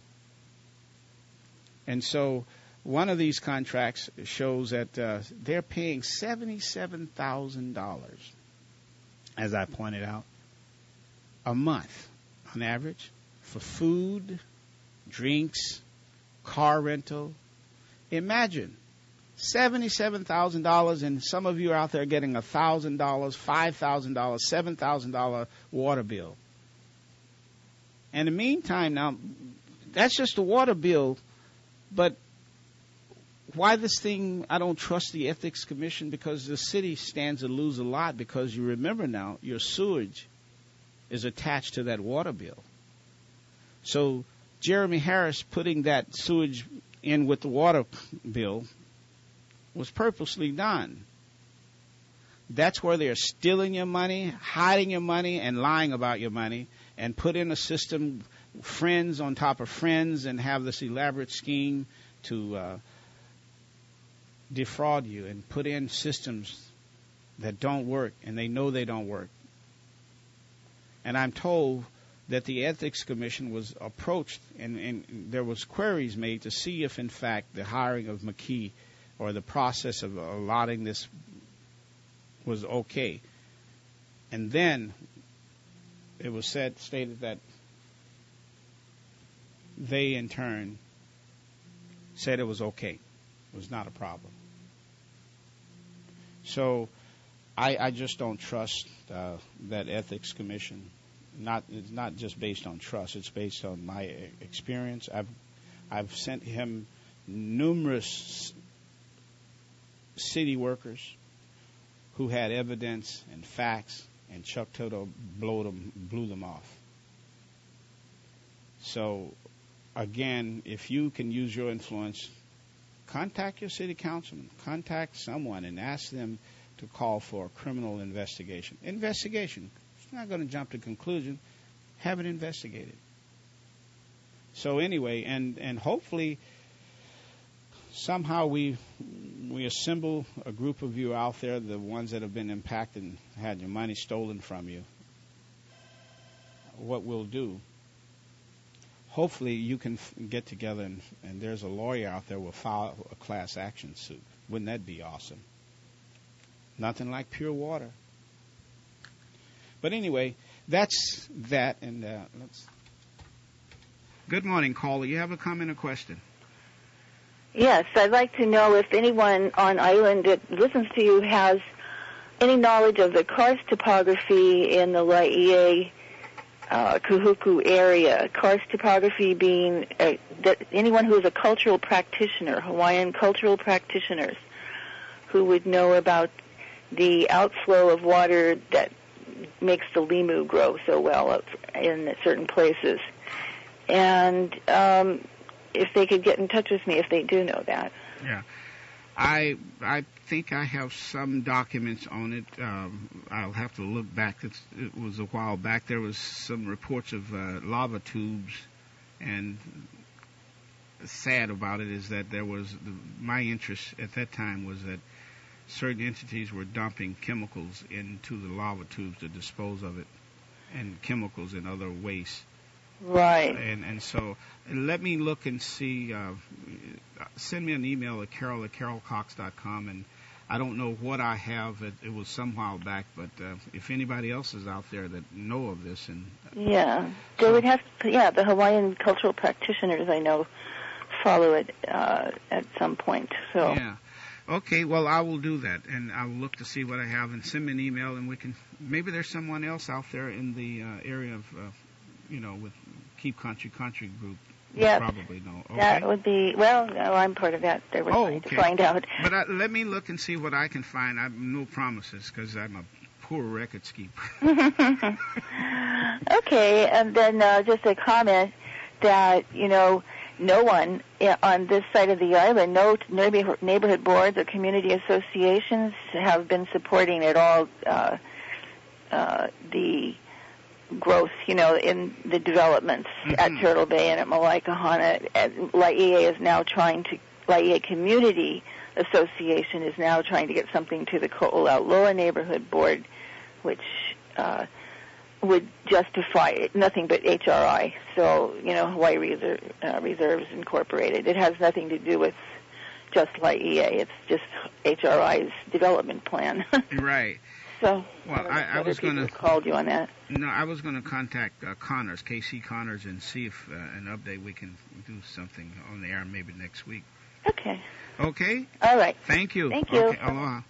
And so one of these contracts shows that uh, they're paying seventy-seven thousand dollars, as I pointed out, a month on average for food, drinks, car rental. Imagine seventy-seven thousand dollars, and some of you are out there getting one thousand dollars, five thousand dollars, seven thousand dollars water bill. In the meantime, now, that's just the water bill. But why this thing, I don't trust the Ethics Commission, because the city stands to lose a lot, because you remember now, your sewage is attached to that water bill. So Jeremy Harris putting that sewage in with the water bill was purposely done. That's where they're stealing your money, hiding your money, and lying about your money, and put in a system, friends on top of friends, and have this elaborate scheme to uh, defraud you and put in systems that don't work, and they know they don't work. And I'm told that the Ethics Commission was approached, and, and there was queries made to see if, in fact, the hiring of McKee or the process of allotting this was okay. And then it was said, stated that they, in turn, said it was okay. It was not a problem. So I, I just don't trust uh, that Ethics Commission. Not it's not just based on trust. It's based on my experience. I've I've sent him numerous city workers who had evidence and facts, and Chuck Toto blew them blew them off. So again, if you can use your influence, contact your city councilman, contact someone, and ask them to call for a criminal investigation. Investigation. It's not going to jump to conclusion. Have it investigated. So anyway, and, and hopefully somehow we we assemble a group of you out there, the ones that have been impacted and had your money stolen from you. What we'll do, hopefully you can f- get together and, and there's a lawyer out there who will file a class action suit. Wouldn't that be awesome? Nothing like pure water. But anyway, that's that, and uh, let's. Good morning, caller. You have a comment or question? Yes, I'd like to know if anyone on island that listens to you has any knowledge of the karst topography in the Laie uh, Kahuku area. Karst topography being uh, that anyone who is a cultural practitioner, Hawaiian cultural practitioners, who would know about the outflow of water that makes the limu grow so well in certain places. And um, if they could get in touch with me if they do know that. Yeah. I I think I have some documents on it. Um, I'll have to look back. It's, it was a while back. There was some reports of uh, lava tubes, and sad about it is that there was the, my interest at that time was that certain entities were dumping chemicals into the lava tubes to dispose of it, and chemicals and other waste. Right. And and so let me look and see. Uh, send me an email at carol at carol cox dot com, and I don't know what I have. It, it was some while back, but uh, if anybody else is out there that know of this, and yeah, they so, would have. To, yeah, the Hawaiian cultural practitioners I know follow it uh, at some point. So yeah. Okay, well, I will do that, and I will look to see what I have, and send me an email, and we can. Maybe there's someone else out there in the uh, area of. Uh, you know, with Keep Country Country group. Yeah, probably know. Okay? That would be, well, no, I'm part of that. They were oh, trying okay. to find out. But uh, let me look and see what I can find. I have no promises because I'm a poor records keeper. Okay, and then uh, just a comment that, you know, no one on this side of the island, no neighborhood boards or community associations have been supporting at all uh, uh, the growth, you know, in the developments mm-hmm. at Turtle Bay and at Malaikahana. Laie is now trying to, Laie Community Association is now trying to get something to the Ko'olauloa Neighborhood Board, which uh, would justify it, nothing but H R I. So, you know, Hawaii Reserve, uh, Reserves Incorporated. It has nothing to do with just Laie. It's just H R I's development plan. Right. So, well, I, I was going to called you on that. No, I was going to contact uh, Connors, K C Connors, and see if uh, an update we can do something on the air maybe next week. Okay. Okay. All right. Thank you. Thank you. Okay, aloha.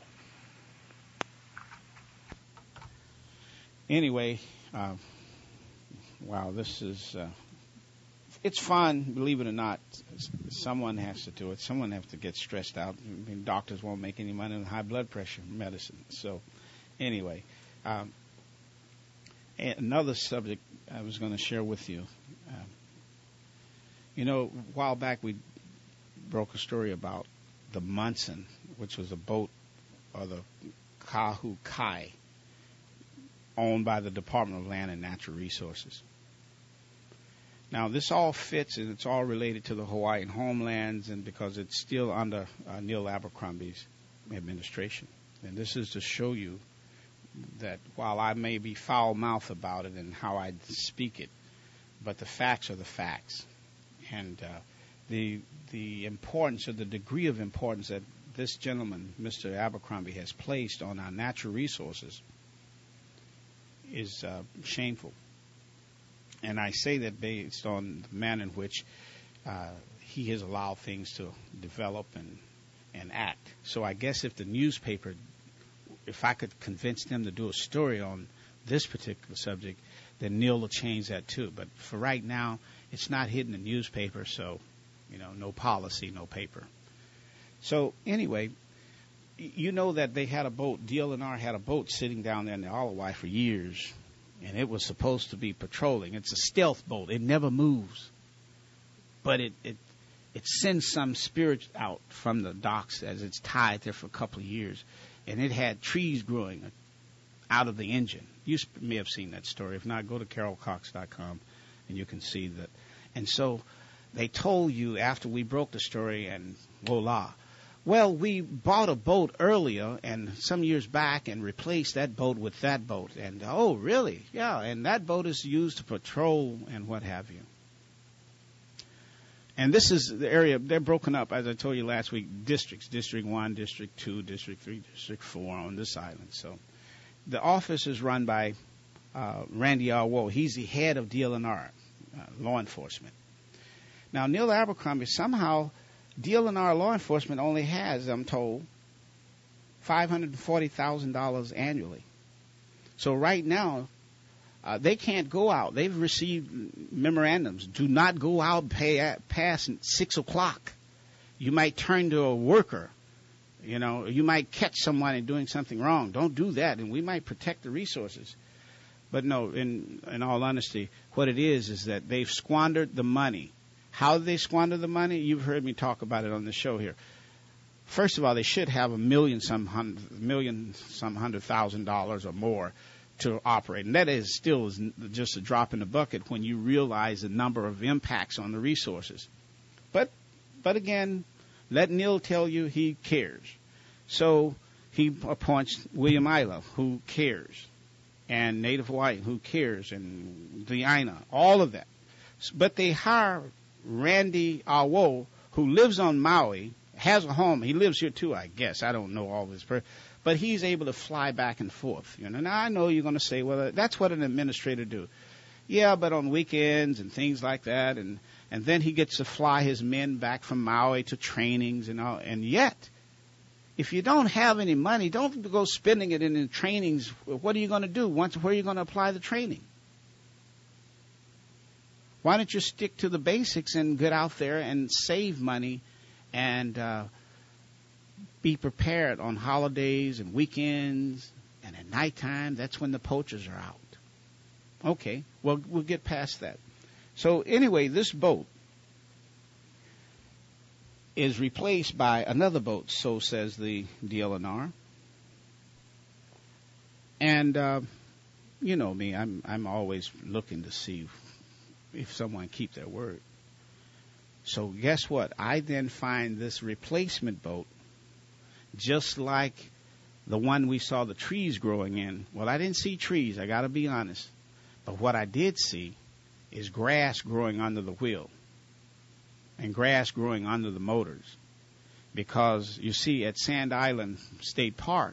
Anyway, uh, wow, this is. Uh, it's fun, believe it or not. Someone has to do it. Someone has to get stressed out. I mean, doctors won't make any money on high blood pressure medicine. So. Anyway, um, another subject I was going to share with you. Um, you know, a while back we broke a story about the Munson, which was a boat, or the Kahu Kai, owned by the Department of Land and Natural Resources. Now, this all fits, and it's all related to the Hawaiian homelands, and because it's still under uh, Neil Abercrombie's administration. And this is to show you that while I may be foul-mouthed about it and how I speak it, but the facts are the facts. And uh, the the importance, or the degree of importance that this gentleman, Mister Abercrombie, has placed on our natural resources is uh, shameful. And I say that based on the manner in which uh, he has allowed things to develop and, and act. So I guess if the newspaper, if I could convince them to do a story on this particular subject, then Neil will change that too. But for right now, it's not hitting the newspaper, so, you know, no policy, no paper. So anyway, you know that they had a boat, D L N R had a boat sitting down there in the Alawai for years, and it was supposed to be patrolling. It's a stealth boat. It never moves. But it, it, it sends some spirit out from the docks as it's tied there for a couple of years. And it had trees growing out of the engine. You may have seen that story. If not, go to carol cox dot com and you can see that. And so they told you after we broke the story, and voila. Well, we bought a boat earlier and some years back and replaced that boat with that boat. And, oh, really? Yeah, and that boat is used to patrol and what have you. And this is the area, they're broken up, as I told you last week, districts, District one, District two, District three, District four on this island. So the office is run by uh, Randy R. Woe. He's the head of D L N R, uh, law enforcement. Now, Neil Abercrombie somehow, D L N R law enforcement only has, I'm told, five hundred forty thousand dollars annually. So right now, uh, they can't go out. They've received memorandums. Do not go out pay at, past six o'clock. You might turn to a worker. You know, you might catch somebody doing something wrong. Don't do that, and we might protect the resources. But no, in in all honesty, what it is is that they've squandered the money. How did they squander the money? You've heard me talk about it on the show here. First of all, they should have a million some hundred, million some hundred thousand dollars or more to operate, and that is still is just a drop in the bucket when you realize the number of impacts on the resources. But, but again, let Neil tell you he cares. So he appoints William Isla, who cares, and Native Hawaiian, who cares, and the I N A, all of that. But they hire Randy Awo, who lives on Maui, has a home. He lives here too, I guess. I don't know all this, but he's able to fly back and forth. You know, now I know you're going to say, well, that's what an administrator do. Yeah, but on weekends and things like that, and and then he gets to fly his men back from Maui to trainings and all. And yet, if you don't have any money, don't go spending it in the trainings. What are you going to do? Once, where are you going to apply the training? Why don't you stick to the basics and get out there and save money and uh, be prepared on holidays and weekends and at nighttime? That's when the poachers are out. Okay, well, we'll get past that. So anyway, this boat is replaced by another boat, so says the D L N R. And uh, you know me, I'm I'm always looking to see if someone keep their word. So guess what? I then find this replacement boat just like the one we saw the trees growing in. Well, I didn't see trees, I got to be honest. But what I did see is grass growing under the wheel and grass growing under the motors. Because, you see, at Sand Island State Park,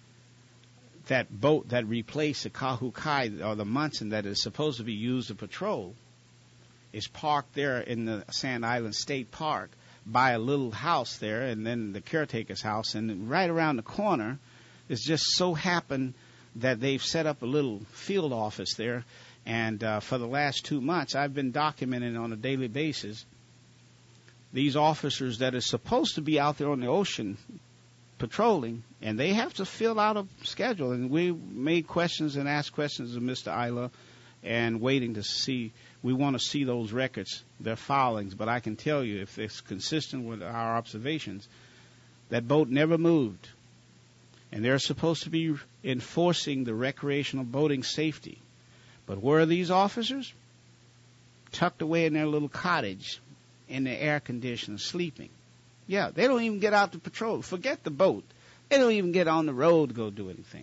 that boat that replaced the Kahukai, or the Munson, that is supposed to be used to patrol, is parked there in the Sand Island State Park by a little house there, and then the caretaker's house. And right around the corner, it's just so happened that they've set up a little field office there. And uh, for the last two months, I've been documenting on a daily basis these officers that are supposed to be out there on the ocean patrolling, and they have to fill out a schedule. And we made questions and asked questions of Mister Isla, and waiting to see. We want to see those records, their filings. But I can tell you, if it's consistent with our observations, that boat never moved. And they're supposed to be enforcing the recreational boating safety. But where are these officers? Tucked away in their little cottage in the air conditioner, sleeping. Yeah, they don't even get out to patrol. Forget the boat. They don't even get on the road to go do anything.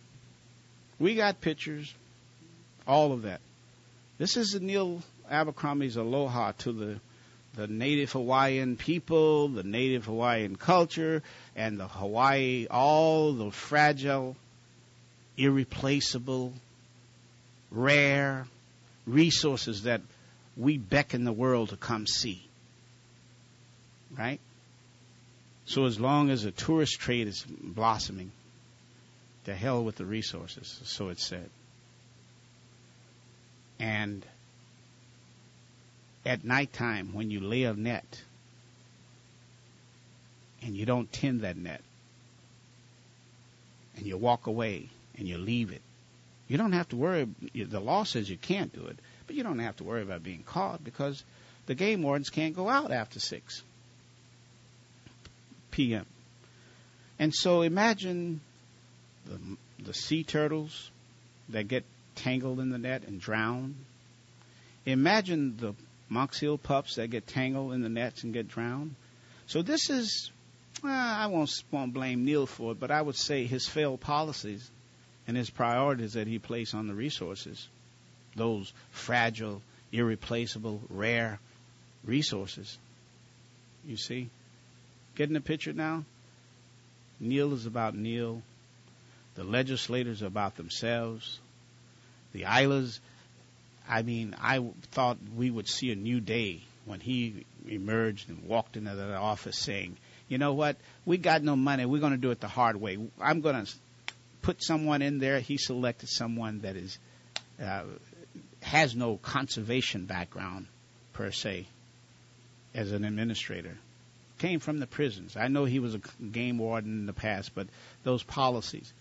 We got pictures, all of that. This is the Neil Abercrombie's aloha to the, the Native Hawaiian people, the Native Hawaiian culture, and the Hawaii, all the fragile, irreplaceable, rare resources that we beckon the world to come see. Right? So as long as the tourist trade is blossoming, to hell with the resources, so it's said. And at nighttime, when you lay a net and you don't tend that net and you walk away and you leave it, you don't have to worry. The law says you can't do it, but you don't have to worry about being caught because the game wardens can't go out after six p.m. And so imagine the, the sea turtles that get tangled in the net and drowned. Imagine the Monk's Hill pups that get tangled in the nets and get drowned. So this is, well, I won't, won't blame Neil for it, but I would say his failed policies and his priorities that he placed on the resources, those fragile, irreplaceable, rare resources. You see? Getting the picture now? Neil is about Neil. The legislators are about themselves. The Islas, I mean, I thought we would see a new day when he emerged and walked into the office saying, you know what, we got no money, we're going to do it the hard way. I'm going to put someone in there. He selected someone that is uh, has no conservation background per se as an administrator. Came from the prisons. I know he was a game warden in the past, but those policies,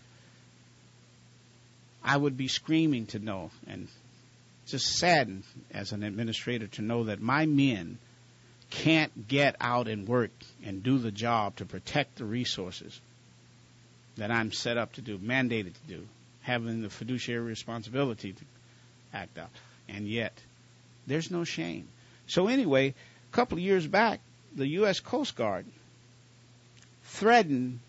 I would be screaming to know, and just saddened as an administrator to know that my men can't get out and work and do the job to protect the resources that I'm set up to do, mandated to do, having the fiduciary responsibility to act out. And yet, there's no shame. So anyway, a couple of years back, the U S Coast Guard threatened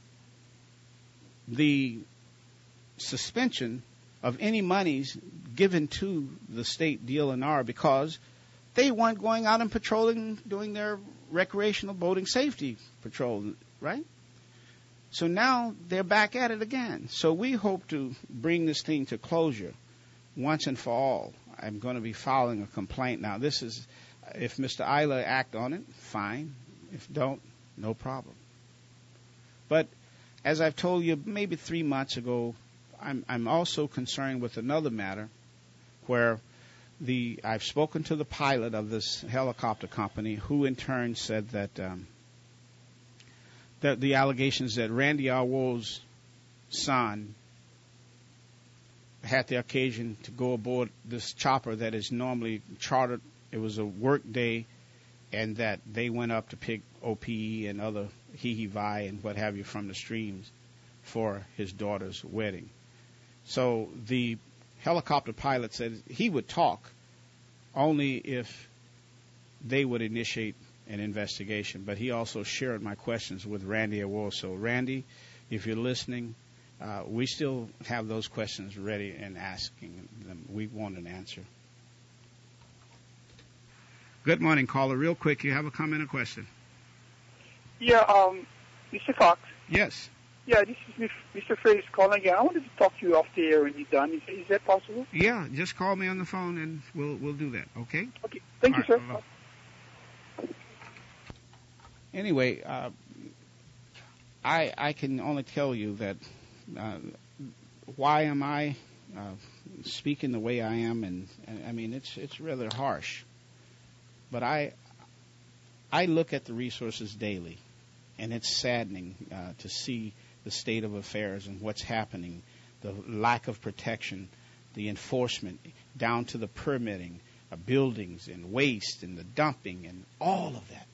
the suspension of any monies given to the state D L N R because they weren't going out and patrolling, doing their recreational boating safety patrol, right? So now they're back at it again. So we hope to bring this thing to closure once and for all. I'm going to be filing a complaint now. This is, if Mister Isla act on it, fine. If don't, no problem. But as I've told you maybe three months ago, I'm, I'm also concerned with another matter where the I've spoken to the pilot of this helicopter company, who in turn said that um, that the allegations that Randy Arwo's son had the occasion to go aboard this chopper that is normally chartered. It was a work day, and that they went up to pick O P E and other hee-hee-vi and what have you from the streams for his daughter's wedding. So the helicopter pilot said he would talk only if they would initiate an investigation. But he also shared my questions with Randy Arwo. So, Randy, if you're listening, uh, we still have those questions ready and asking them. We want an answer. Good morning, caller. Real quick, you have a comment or question? Yeah, um, Mister Cox. Yes. Yeah, this is Mister Fraser calling again. I wanted to talk to you off the air when you're done. Is, is that possible? Yeah, just call me on the phone and we'll we'll do that. Okay. Okay. Thank All you, right, sir. bye-bye. Anyway, uh, I I can only tell you that uh, why am I uh, speaking the way I am, and, and I mean it's it's rather harsh, but I I look at the resources daily. And it's saddening uh, to see the state of affairs and what's happening, the lack of protection, the enforcement, down to the permitting of buildings and waste and the dumping and all of that.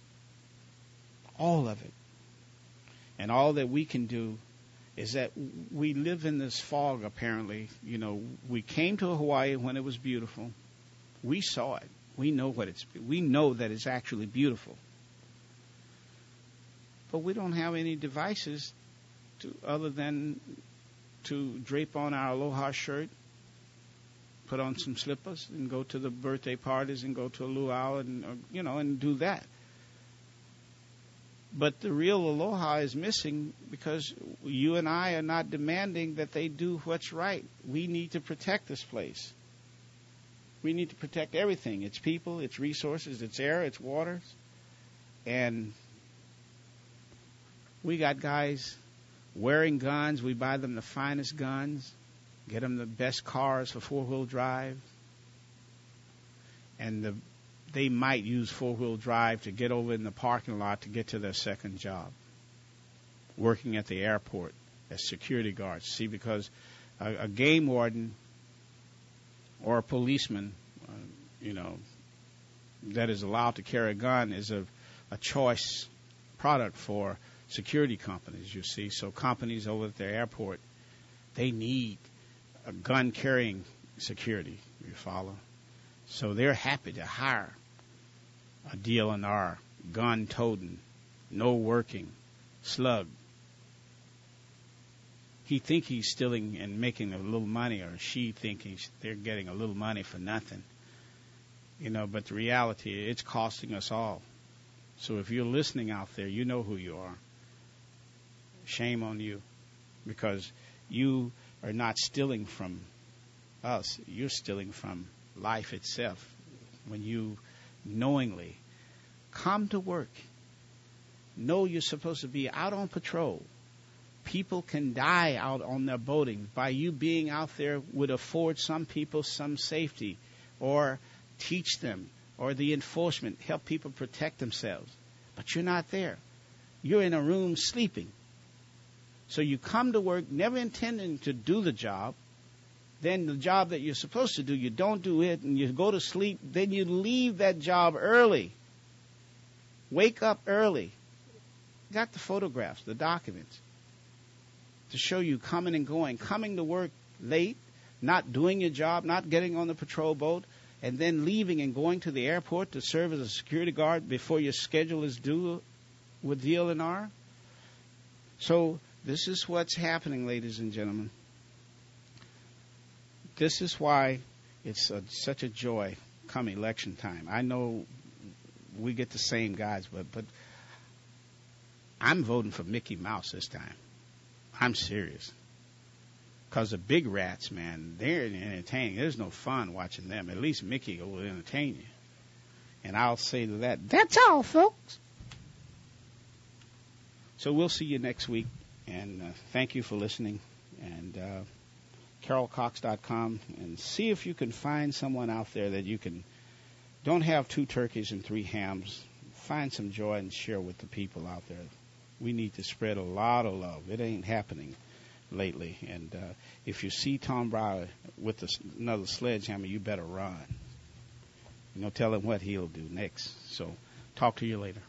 All of it. And all that we can do is that we live in this fog, apparently. You know, we came to Hawaii when it was beautiful. We saw it. We know what it's, we know that it's actually beautiful. But we don't have any devices to, other than to drape on our aloha shirt, put on some slippers, and go to the birthday parties and go to a luau and, or, you know, and do that. But the real aloha is missing because you and I are not demanding that they do what's right. We need to protect this place. We need to protect everything. Its people, its resources, its air, its waters. And we got guys wearing guns. We buy them the finest guns, get them the best cars for four-wheel drive. And the, they might use four-wheel drive to get over in the parking lot to get to their second job, working at the airport as security guards. See, because a, a game warden or a policeman, uh, you know, that is allowed to carry a gun is a, a choice product for security companies, you see. So companies over at the airport, they need a gun-carrying security, you follow? So they're happy to hire a D L N R, gun-toting, no-working slug. He think he's stealing and making a little money, or she think he's, they're getting a little money for nothing. You know, but the reality, it's costing us all. So if you're listening out there, you know who you are. Shame on you, because you are not stealing from us. You're stealing from life itself when you knowingly. Come to work. Know you're supposed to be out on patrol. People can die out on their boating. By you being out there would afford some people some safety, or teach them, or the enforcement, help people protect themselves. But you're not there. You're in a room sleeping. So you come to work never intending to do the job. Then the job that you're supposed to do, you don't do it, and you go to sleep. Then you leave that job early. Wake up early. Got the photographs, the documents, to show you coming and going, coming to work late, not doing your job, not getting on the patrol boat, and then leaving and going to the airport to serve as a security guard before your schedule is due with D L N R. So this is what's happening, ladies and gentlemen. This is why it's a, such a joy come election time. I know we get the same guys, but but I'm voting for Mickey Mouse this time. I'm serious. Because the big rats, man, they're entertaining. There's no fun watching them. At least Mickey will entertain you. And I'll say to that, that's all, folks. So we'll see you next week. And uh, thank you for listening. And uh, carol cox dot com. And see if you can find someone out there that you can, don't have two turkeys and three hams. Find some joy and share with the people out there. We need to spread a lot of love. It ain't happening lately. And uh, if you see Tom Brower with a, another sledgehammer, you better run. You know, tell him what he'll do next. So talk to you later.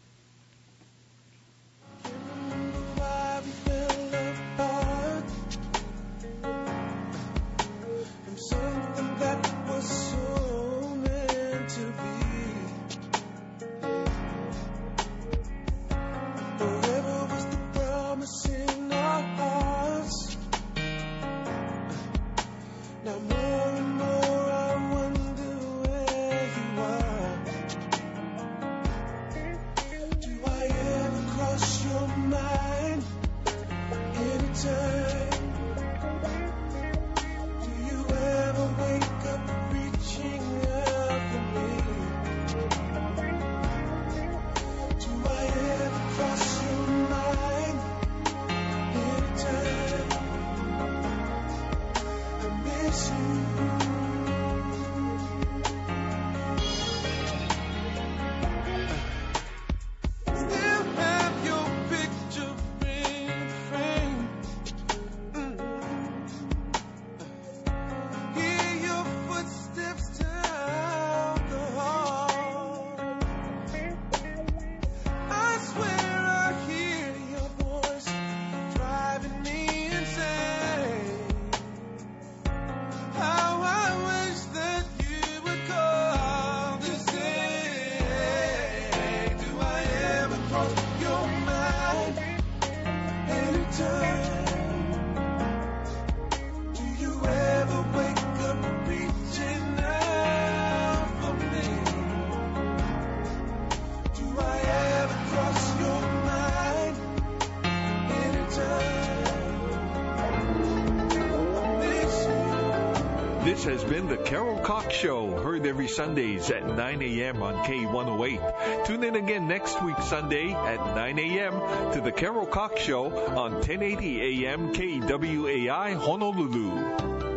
This has been the Carol Cox Show, heard every Sundays at nine a.m. on K one oh eight. Tune in again next week Sunday at nine a.m. to the Carol Cox Show on ten eighty a.m. K W A I Honolulu.